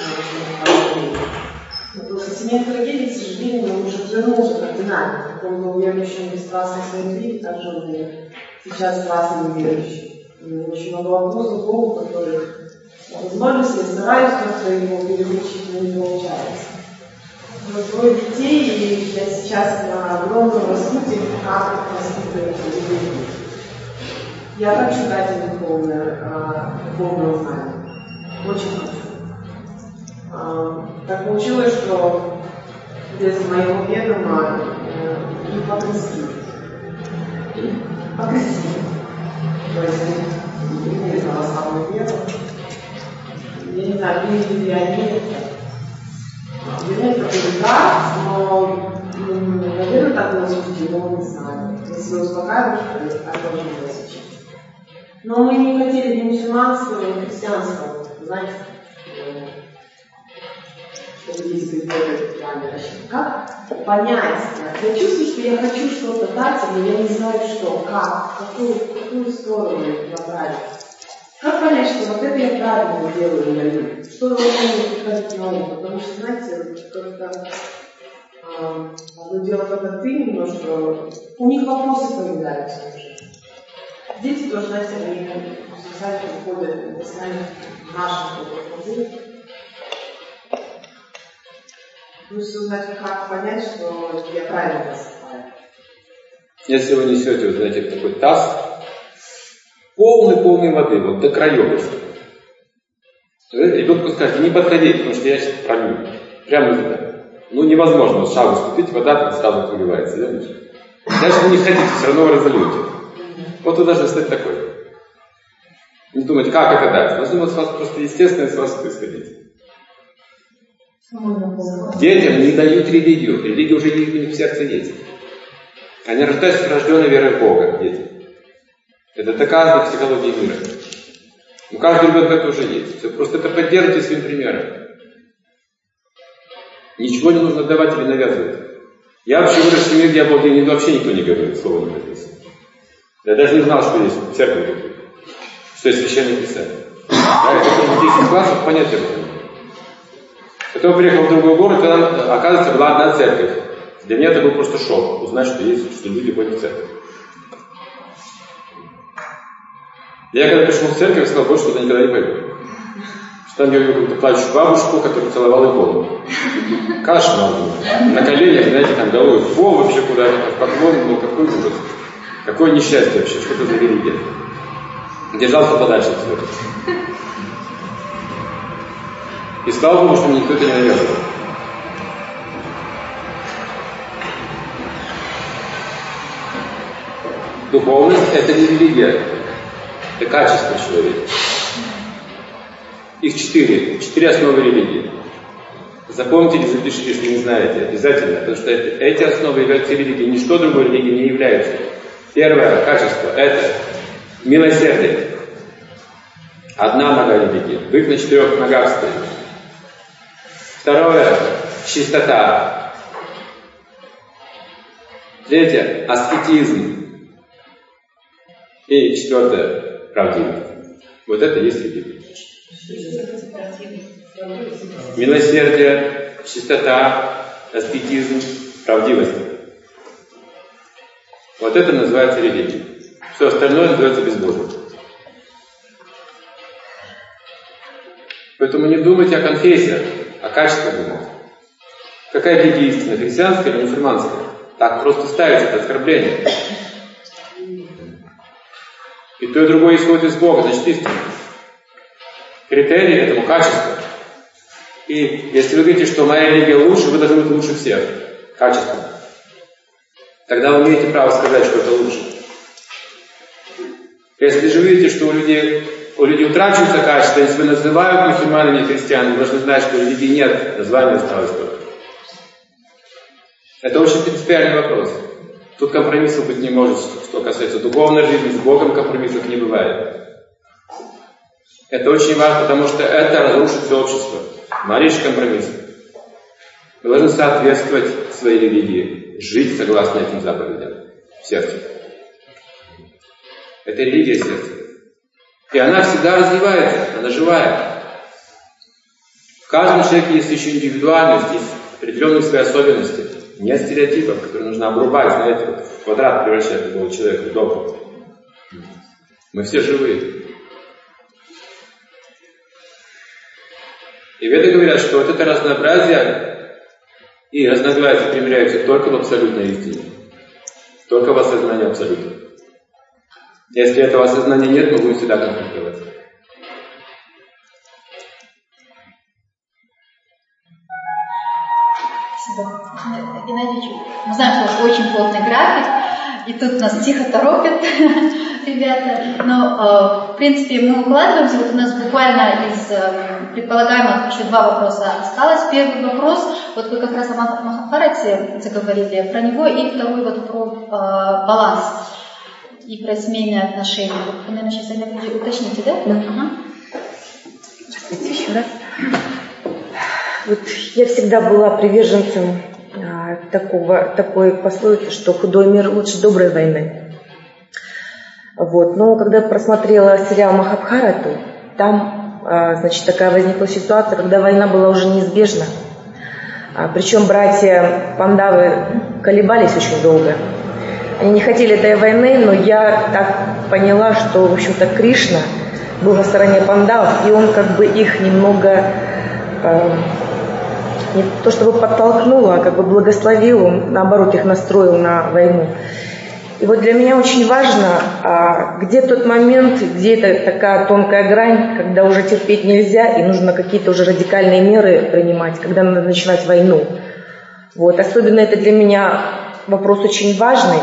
но после семейной трагедии, к сожалению, мой муж отвернулся кардинально. Он был верующим бесстрастно в своей вере, также он сейчас страстно неверующий. Очень много вопросов Богу, которых возможности, я стараюсь как-то его переключить, но не получается. Двое детей, и я сейчас на огромном распутье, как воспитывать детей. Я хочу дать им духовное, духовное знание. Очень хочу. Так получилось, что без моего ведома не покрестили. Покрестили. То есть не приняли православную веру. Я не знаю, приняли ли они это. Вернее, это будет да, но, наверное, так было судить, но не знаю. Если успокаиваешь, то так должно было сейчас. Но мы не хотели ни мусульманства, ни христианства, знаете, чтобы есть какой-то правильный расчет. Как понять? Я чувствую, что я хочу что-то дать, но я не знаю, что, как, какую, какую сторону направить. Как понять, что вот это я правильно делаю, даю? Что должно мне приходить на ум? Потому что, знаете, как-то э, одно дело, когда ты немножко... У них вопросы появляются уже. Дети тоже, знаете, они специально уходят, сами наши вопросы. Нужно узнать, как понять, что я правильно поступаю. Если вы несете, вот, знаете, такой таз, полный-полный воды, вот до краев. Ребенку скажете, не подходите, потому что я сейчас пролью. Прямо туда. Ну, невозможно вот шагу ступить, вода там сразу выливается. Даже вы не хотите, все равно вы разольете. Вот вы должны стать такой. Не думать, как это дать. Должно с вас просто естественно с вас происходить. Детям не дают религию. Религия уже у них в сердце есть. Они рождаются рожденной верой в Бога, дети. Это доказано в психологии мира. У каждого ребенка это уже есть. Все, просто это поддержите своим примером. Ничего не нужно давать или навязывать. Я вообще вырос в семье, где об Боге вообще никто не говорит, слова не написано. Я даже не знал, что есть церковь, что есть священное писание. Да, я только в десять классов понятия об этом. Потом приехал в другой город, и там, оказывается, была одна церковь. Для меня это был просто шок, узнать, что есть, что люди ходят в церковь. Я когда пришел в церковь, я сказал, больше туда никогда не пойду. Что там я увидел какую-то плачущую бабушку, которая целовала икону. Кошмар. На коленях, знаете, там головой в пол вообще куда-то, в поклон, ну какой ужас. Какое несчастье вообще, что это за религия. держался подальше от всего. И слава Богу, что мне никто это не навязывал. Духовность – это не религия, это качество человека. Их четыре, четыре основы религии. Запомните или запишите, если не знаете, обязательно, потому что это, эти основы являются религией, ничто другой религией не является. Первое качество – это милосердие. Одна нога религии, бык на четырех ногах стоит. Второе – чистота. Третье – аскетизм. И четвертое – правдивость. Вот это и есть религия. Милосердие, чистота, аскетизм, правдивость. Вот это называется религией. Все остальное называется безбожием. Поэтому не думайте о конфессиях, о качестве думайте. Какая религия истина, христианская или мусульманская? Так просто ставить это оскорбление. И то, и другое исходит из Бога, значит истина. Критерий этому качество. И если вы говорите, что моя религия лучше, вы должны быть лучше всех. Качественно. Тогда вы имеете право сказать, что это лучше. Если же вы видите, что у людей, у людей утрачивается качество, если вы называют мусульманами и христианами, вы должны знать, что у религии нет, название осталось только. Это очень принципиальный вопрос. Тут компромиссов быть не может, что касается духовной жизни, с Богом компромиссов не бывает. Это очень важно, потому что это разрушит все общество. Малейший компромисс. Вы должны соответствовать своей религии, жить согласно этим заповедям в сердце. Это религия сердца. И она всегда развивается, она живая. В каждом человеке есть еще индивидуальность, есть определенные свои особенности. Нет стереотипов, которые нужно обрубать, знаете, вот в квадрат превращать любого человека в доброго. Мы все живые. И веды говорят, что вот это разнообразие и разногласия примиряются только в абсолютной истине. Только в осознании абсолюта. Если этого осознания нет, мы будем всегда конфликтовать. Спасибо. Геннадий, мы знаем, что очень плотный график, и тут нас тихо торопят ребята. Но, в принципе, мы укладываемся. Вот у нас буквально из предполагаемых еще два вопроса осталось. Первый вопрос, вот вы как раз о Махабхарате заговорили про него, и второй вот про баланс и про семейные отношения. Вы, наверное, сейчас уточните, да? Да. Ага. Здравствуйте еще раз. Вот я всегда была приверженцем а, такого, такой пословицы, что худой мир лучше доброй войны. Вот. Но когда просмотрела сериал «Махабхарату», там, а, значит, такая возникла ситуация, когда война была уже неизбежна. А, причем братья Пандавы колебались очень долго. Они не хотели этой войны, но я так поняла, что, в общем-то, Кришна был на стороне Пандавов, и он как бы их немного... А, не то чтобы подтолкнул, а как бы благословил, он, наоборот, их настроил на войну. И вот для меня очень важно, а, где тот момент, где это такая тонкая грань, когда уже терпеть нельзя, и нужно какие-то уже радикальные меры принимать, когда надо начинать войну. Вот. Особенно это для меня вопрос очень важный.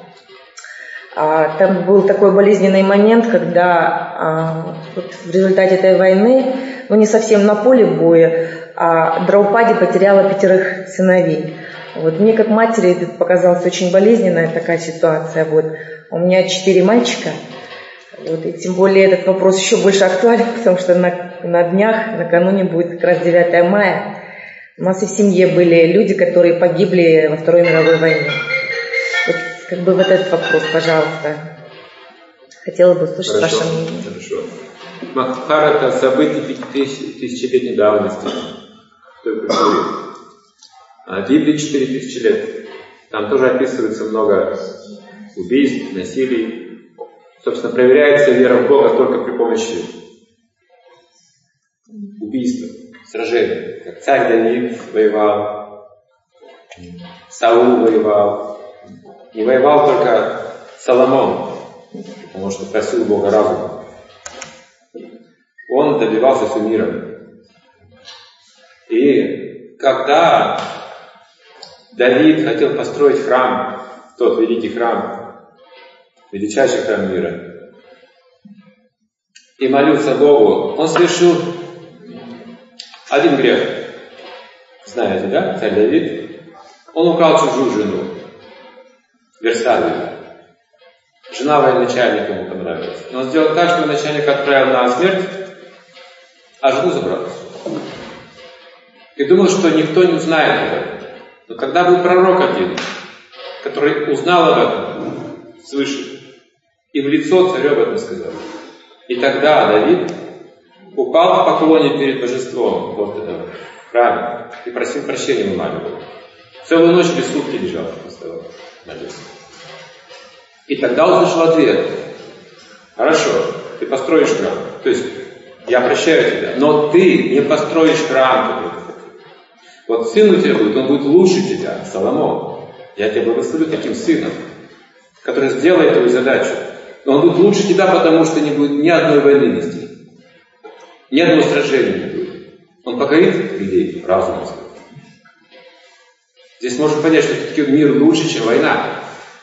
А, там был такой болезненный момент, когда а, вот в результате этой войны, ну не совсем на поле боя, а Драупади потеряла пятерых сыновей. Вот. Мне как матери это показалась очень болезненная такая ситуация. Вот. У меня четыре мальчика. Вот. И тем более этот вопрос еще больше актуален, потому что на, на днях, накануне будет как раз девятое мая. У нас и в семье были люди, которые погибли во Второй мировой войне. Вот как бы вот этот вопрос, пожалуйста. Хотела бы услышать Хорошо, ваше мнение. Хорошо. Махабхарата — события тысячелетней давности. А Библии четыре тысячи лет. Там тоже описывается много убийств, насилий. Собственно, проверяется вера в Бога только при помощи убийства, сражений. Как царь Давид воевал, Саул воевал. Не воевал только Соломон, потому что просил Бога разума. он добивался всего мира. И когда Давид хотел построить храм, тот великий храм, величайший храм мира, и молился Богу, он совершил один грех. Знаете, да, царь Давид? Он украл чужую жену, Версавию. Жена военачальника ему понравилась. Но он сделал так, что военачальник отправил на смерть, а жену забрал. И думал, что никто не узнает об этом. Но когда был пророк один, который узнал об этом свыше, и в лицо царю об этом сказал. И тогда Давид упал в поклоне перед божеством вот этого в храме и просил прощения у мамы. Целую ночь без сутки лежал, вставал, молился. И тогда услышал ответ. Хорошо, ты построишь храм. То есть, я прощаю тебя, но ты не построишь храм, который ты хотел. Вот сын у тебя будет, он будет лучше тебя, Соломон. Я тебя благословлю таким сыном, который сделает твою задачу. Но он будет лучше тебя, потому что не будет ни одной войны вести. Ни одного сражения не будет. Он покорит людей разумом. Здесь можно понять, что все-таки мир лучше, чем война.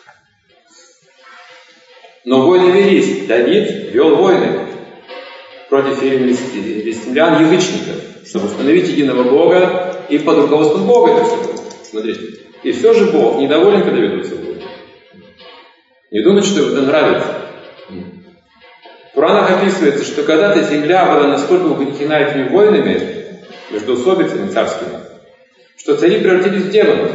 Но войны велись. Давид вел войны против филистимлян, язычников, чтобы установить единого Бога и под руководством Бога это все было. Смотрите. И все же Бог недоволен, когда ведутся войны. Не думайте, что ему это нравится. В Пуранах описывается, что когда-то земля была настолько угнетена этими войнами, междоусобицами царскими, что цари превратились в демонов.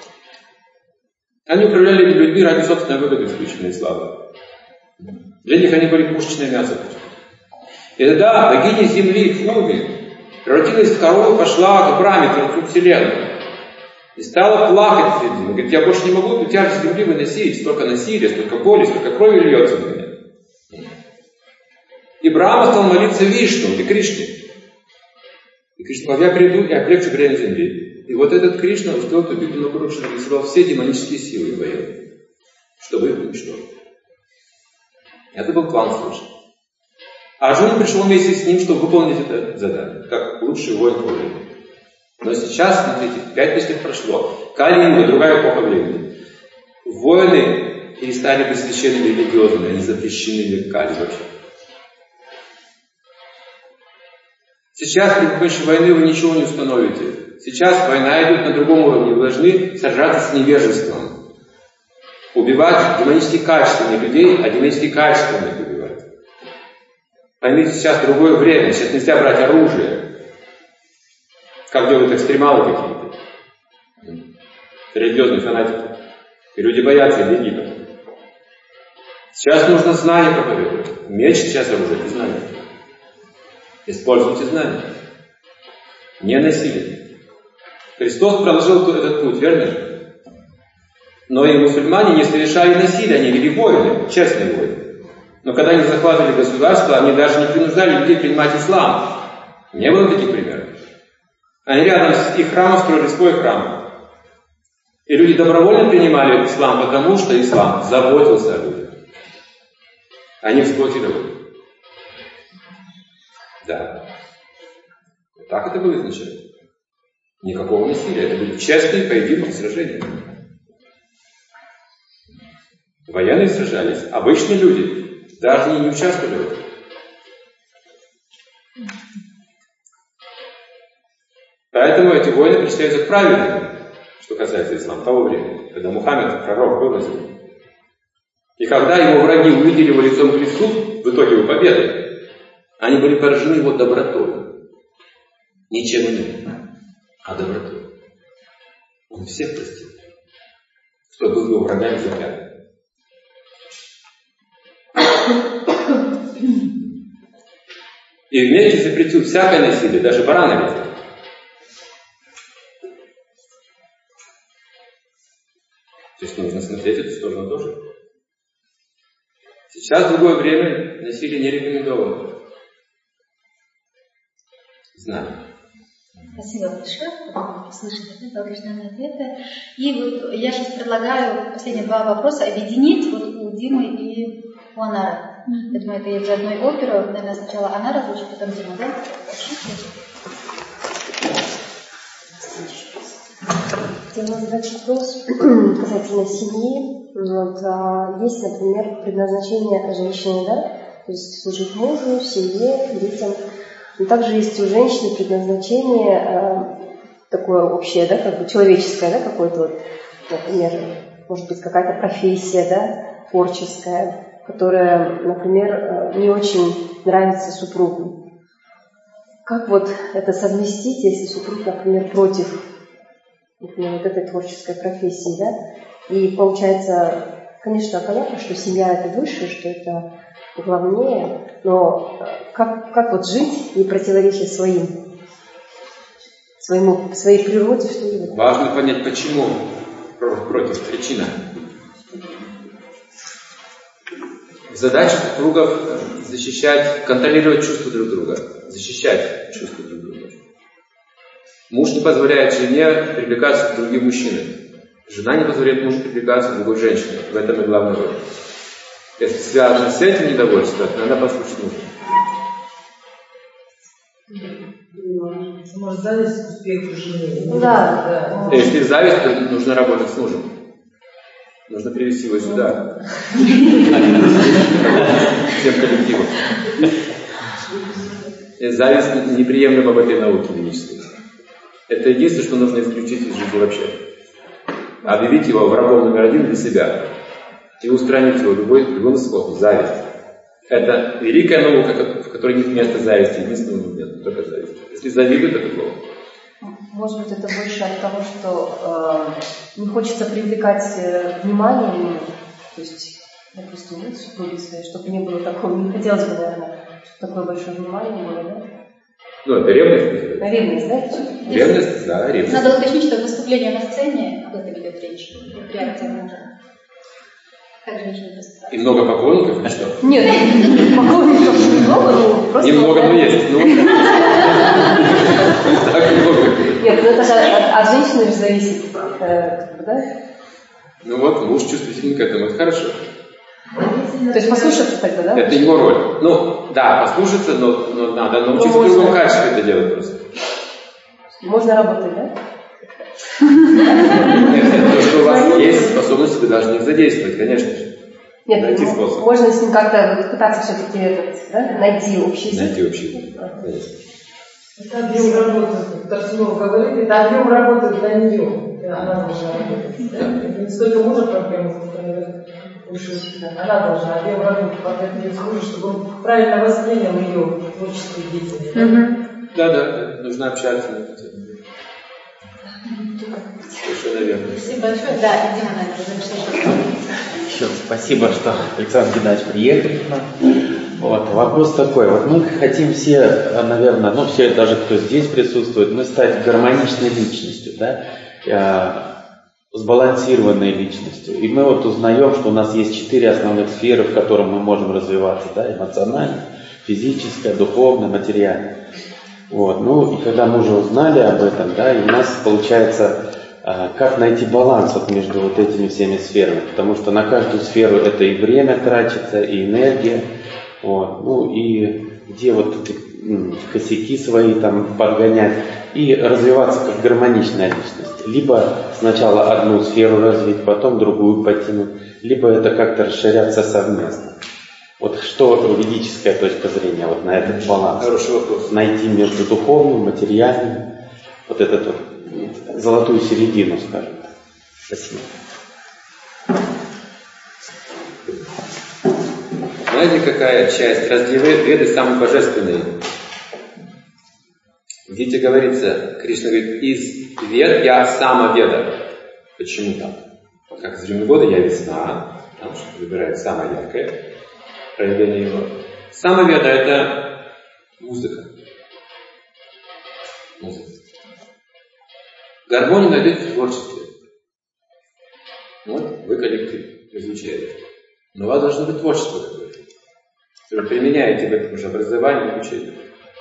Они управляли людьми ради собственной выгоды, исключительной славы. Для них они были пушечное мясо. И тогда богиня земли Фуми превратилась в корову, пошла к Браме, Творцу Вселенной. И стала плакать перед ним. И говорит, я больше не могу эту тяжесть земли выносить. Столько насилия, столько боли, столько крови льется на меня. И Брахма стал молиться Вишну и Кришне. И Кришна сказал, я приду и облегчу бремя земли. И вот этот Кришна устроил эту битву на Курукшетре и собрал все демонические силы военные, чтобы их уничтожить. Это был план свыше. А Арджуна пришел вместе с ним, чтобы выполнить это задание, как лучший воин по времени. Но сейчас, смотрите, пять тысяч лет прошло, Кали-юга, другая эпоха времени. Воины перестали быть священными и религиозными, они запрещены в Кали вообще. Сейчас при помощи войны вы ничего не установите. Сейчас война идет на другом уровне. Вы должны сражаться с невежеством. Убивать демонически качественных людей, а демонически качественных убивать. Поймите, сейчас другое время. Сейчас нельзя брать оружие. Как делают экстремалы какие-то. Религиозные фанатики. И люди боятся религии. Сейчас нужно знание проповедовать. Меч сейчас оружие, это знание. Используйте знания. Не насилие. Христос проложил этот путь, верно? Но и мусульмане не совершали насилие, они вели войны, честные войны. Но когда они захватывали государство, они даже не принуждали людей принимать ислам. Не было таких примеров. Они рядом с их храмом строили свой храм. И люди добровольно принимали ислам, потому что ислам заботился о людях. Они эксплуатировали. Да. Так это было изначально. Никакого насилия. Это были честные поединки, сражения. Военные сражались. Обычные люди даже не, не участвовали в этом. Поэтому эти войны причисляются к правильным, что касается ислама, того времени, когда Мухаммед, пророк, был на земле. И когда его враги увидели его лицом к лицу, в итоге его победы, они были поражены его добротой. Ничем иным, а добротой. Он всех простил, кто был его врагами земля. И вместе запретил всякое насилие, даже барана резать. То есть нужно смотреть эту сторону тоже. Сейчас в другое время насилие не рекомендовано. Знаю. Спасибо большое, услышать ответы, утвержденные ответы. И вот я сейчас предлагаю последние два вопроса объединить вот у Димы и у Анары. Mm-hmm. Я думаю, это из одной оперы. Наверное, сначала Анара звучит, потом Дима, да? Хотела задать вопрос касательно семьи. Вот, а, есть, например, предназначение женщины, да? То есть служить мужу, семье, детям. Но также есть у женщины предназначение а, такое общее, да, как бы человеческое, да, какое-то вот, например, может быть, какая-то профессия, да, творческая, которая, например, не очень нравится супругу. Как вот это совместить, если супруг, например, против, например, вот этой творческой профессии, да? И получается, конечно, понятно, что семья это выше, что это главнее, но как, как вот жить, не противоречия своим, своему, своей природе, что ли? Важно понять, почему против, причина. Задача супругов защищать, контролировать чувства друг друга, защищать чувства друг друга. Муж не позволяет жене привлекаться к другим мужчинам. Жена не позволяет мужу привлекаться к другой женщине. В этом и главная роль. Если связано с этим недовольством, то надо послушать мужа. Может, зависть к успеху жены. Да. да. Если зависть, то нужно работать с мужем. Нужно привести его сюда. Всем коллективом. Зависть неприемлема в этой науке ведической. Это единственное, что нужно исключить из жизни вообще. Объявить его врагом номер один для себя. И устранить его любой, любым способом. Зависть. Это великая наука, в которой нет места зависти. Единственного нет, только зависть. Если завидуют, это плохо. Может быть, это больше от того, что э, не хочется привлекать э, внимание, то есть, допустим, нет супруги своей, чтобы не было такого, не хотелось бы, наверное, чтобы такое большое внимание было, да? Ну, это ревность. Ревность, да? Ревность, да, ревность. Надо уточнить, что выступление на сцене, об этом идет речь, при акте мужа. Как женщина выступает? И много поклонников или что? Нет, поклонников немного, но просто... Немного, но есть. Так много. Нет, ну это же от женщины же зависит, да? Ну вот, муж чувствительный к этому, это хорошо. То есть послушаться тогда, да? Это его роль. Ну, да, послушаться, но, но надо научиться в другом качестве это делать просто. Можно работать, да? Нет, то, что у вас есть способности, вы должны их задействовать, конечно же. Нет, найти ну, способ. Можно с ним как-то вот, пытаться все-таки этот, да, найти общий язык. Найти общий язык, конечно. Это объем работы, Торсунов говорит, это объем работы для нее. Она должна работать. Да? Это не столько мужа проблема, сколько она должна объем работы подготовить мужа, чтобы он правильно воспринял ее творческую деятельность. Mm-hmm. Да, да, нужно общаться на эту тему. Совершенно верно. Спасибо большое. Да, Дима, наверное, Еще спасибо, что Александр Геннадьевич приехали к нам. Вот, вопрос такой. Вот мы хотим все, наверное, ну все, даже кто здесь присутствует, мы стать гармоничной личностью, да, сбалансированной личностью. И мы вот узнаем, что у нас есть четыре основных сферы, в которых мы можем развиваться, да, эмоционально, физическое, духовное, материальное. Вот, ну и когда мы уже узнали об этом, да, и у нас получается, как найти баланс вот между вот этими всеми сферами, потому что на каждую сферу это и время тратится, и энергия, вот, ну и где вот косяки свои там подгонять и развиваться как гармоничная личность. Либо сначала одну сферу развить, потом другую потянуть, либо это как-то расширяться совместно. Вот что ведическая точка зрения вот на этот баланс? Хороший вопрос. Найти между духовным, материальным, вот эту вот золотую середину, скажем так. Спасибо. Знаете, какая часть разделы Веды самые божественные? Видите, говорится, Кришна говорит, из Вед я самоведа. Почему так? Как из времени года я весна, потому что выбирает самое яркое проявление его. Самоведа — это музыка. Музыка. Гармонию найдете в творчестве. Вот, вы коллектив, изучаете. Но у вас должно быть творчество какое-то. Вы применяете в этом же образовании и обучении.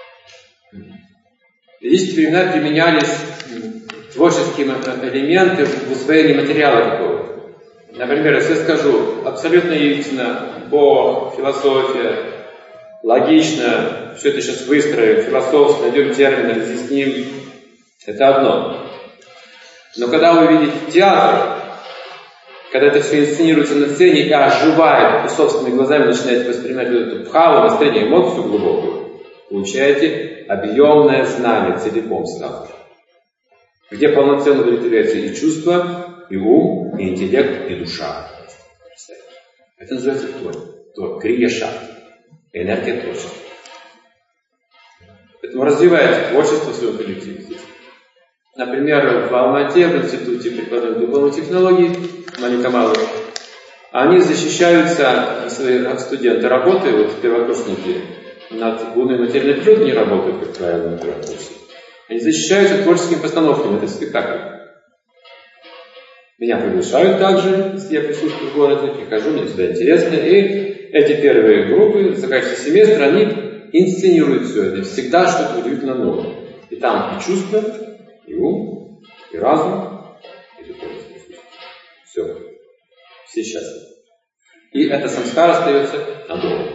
В ведические времена применялись творческие элементы в усвоении материала какого-то. Например, если я скажу абсолютно истина, Бог, философия, логично, все это сейчас выстроим, философски, найдем термины, разъясним, это одно. Но когда вы видите театр, когда это все инсценируется на сцене и оживает, и собственными глазами начинаете воспринимать вот эту пхаву, настроение, эмоцию глубокую, получаете объемное знание целиком сразу. Где полноценно удовлетворяются и чувства, и ум, и интеллект, и душа. Это называется кто? То крия-шакти. Энергия творчества. Поэтому развивайте творчество в своем коллективе. Например, в Алмате, в Институте прикладной духовной технологии, Малика-Малы, они защищаются, свои студенты работают, вот первокурсники, над лунной материальной природой не работают, как правило, на первом курсе. Они защищаются творческими постановками, это спектакль. Меня приглашают также, если я присутствую в городе, прихожу, мне всегда интересно. И эти первые группы, заканчивается семестр, они инсценируют все это. Всегда что-то удивительно новое. И там и чувства, и ум, и разум, и духовность. Все. Все счастливы. И эта самскара остается надолго.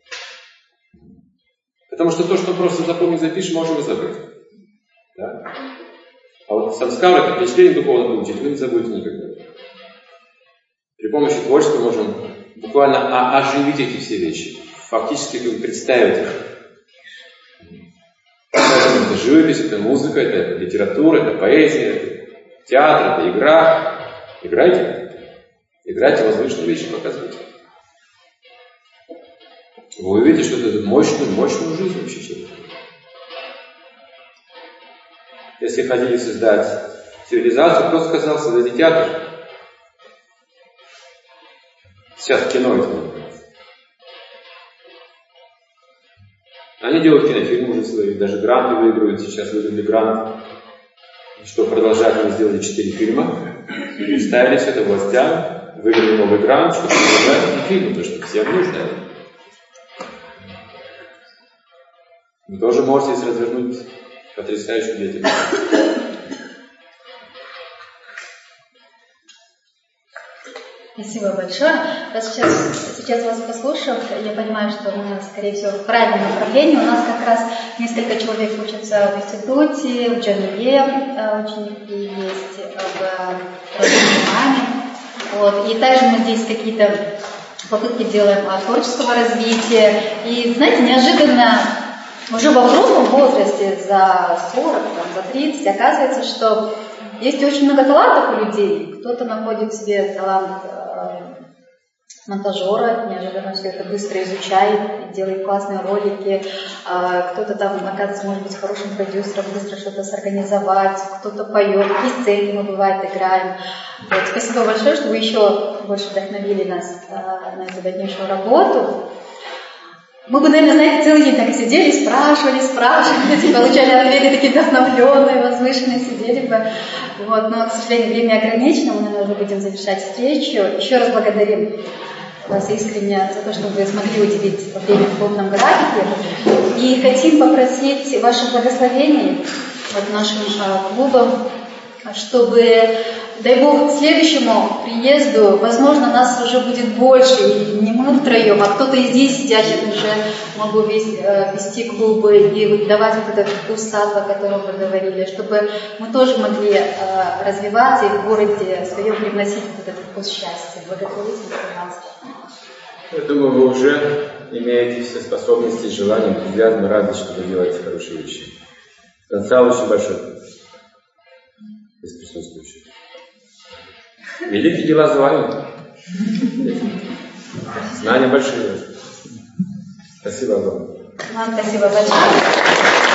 Потому что то, что просто запомнить, запишем, можем и забыть. Да? А вот самскара, это впечатление духовно получить, вы не забудете никогда. При помощи творчества можем буквально оживить эти все вещи. Фактически как бы представить их. Это живопись, это музыка, это литература, это поэзия, это театр, это игра. Играйте. Играйте возвышенные вещи, показывайте. Вы увидите, что это мощную, мощную жизнь вообще человека. Если хотели создать цивилизацию, кто сказал, создайте театр? Сейчас кино это называется. Они делают кинофильмы уже свои, даже гранты выигрывают. Сейчас выиграли грант, что продолжать, они сделали четыре фильма, представили все это властям, выиграли новый грант, чтобы продолжать фильмы, потому что всем нужно. Вы тоже можете здесь развернуть потрясающую деятельность. Спасибо большое. Я сейчас, сейчас вас послушав, я понимаю, что мы, скорее всего, в правильном направлении. У нас как раз несколько человек учатся в институте, в Джамиле, ученики есть, в Родине. Вот. И также мы здесь какие-то попытки делаем творческого развития. И, знаете, неожиданно уже во взрослом возрасте, за сорок, там, за тридцать, оказывается, что есть очень много талантов у людей. Кто-то находит в себе талант э, монтажера, неожиданно все это быстро изучает, делает классные ролики. Э, кто-то там, оказывается, может быть хорошим продюсером, быстро что-то сорганизовать. Кто-то поет, какие сцены мы, бывает, играем. Вот, спасибо большое, что вы еще больше вдохновили нас э, на эту дальнейшую работу. Мы бы, наверное, знаете, целый день так сидели, спрашивали, спрашивали, получали ответы такие вдохновленные, возвышенные, сидели бы. Вот, но, к сожалению, время ограничено, мы, наверное, уже будем завершать встречу. Еще раз благодарим вас искренне за то, что вы смогли уделить время в плотном графике. И хотим попросить ваше благословение вот нашим а, клубам, чтобы, дай Бог, к следующему приезду, возможно, нас уже будет больше, и не мы втроем, а кто-то из здесь сидящих уже могу вести клубы и давать вот этот вкус сада, о котором вы говорили, чтобы мы тоже могли развиваться и в городе своем привносить вот этот вкус счастья. Благословите, пожалуйста. Я думаю, вы уже имеете все способности, желание, энтузиазм и радость, чтобы делать хорошие вещи. Потенциал очень большой. Из присутствующих. Великие дела за вами. Знания большие. Спасибо огромное. Вам спасибо большое.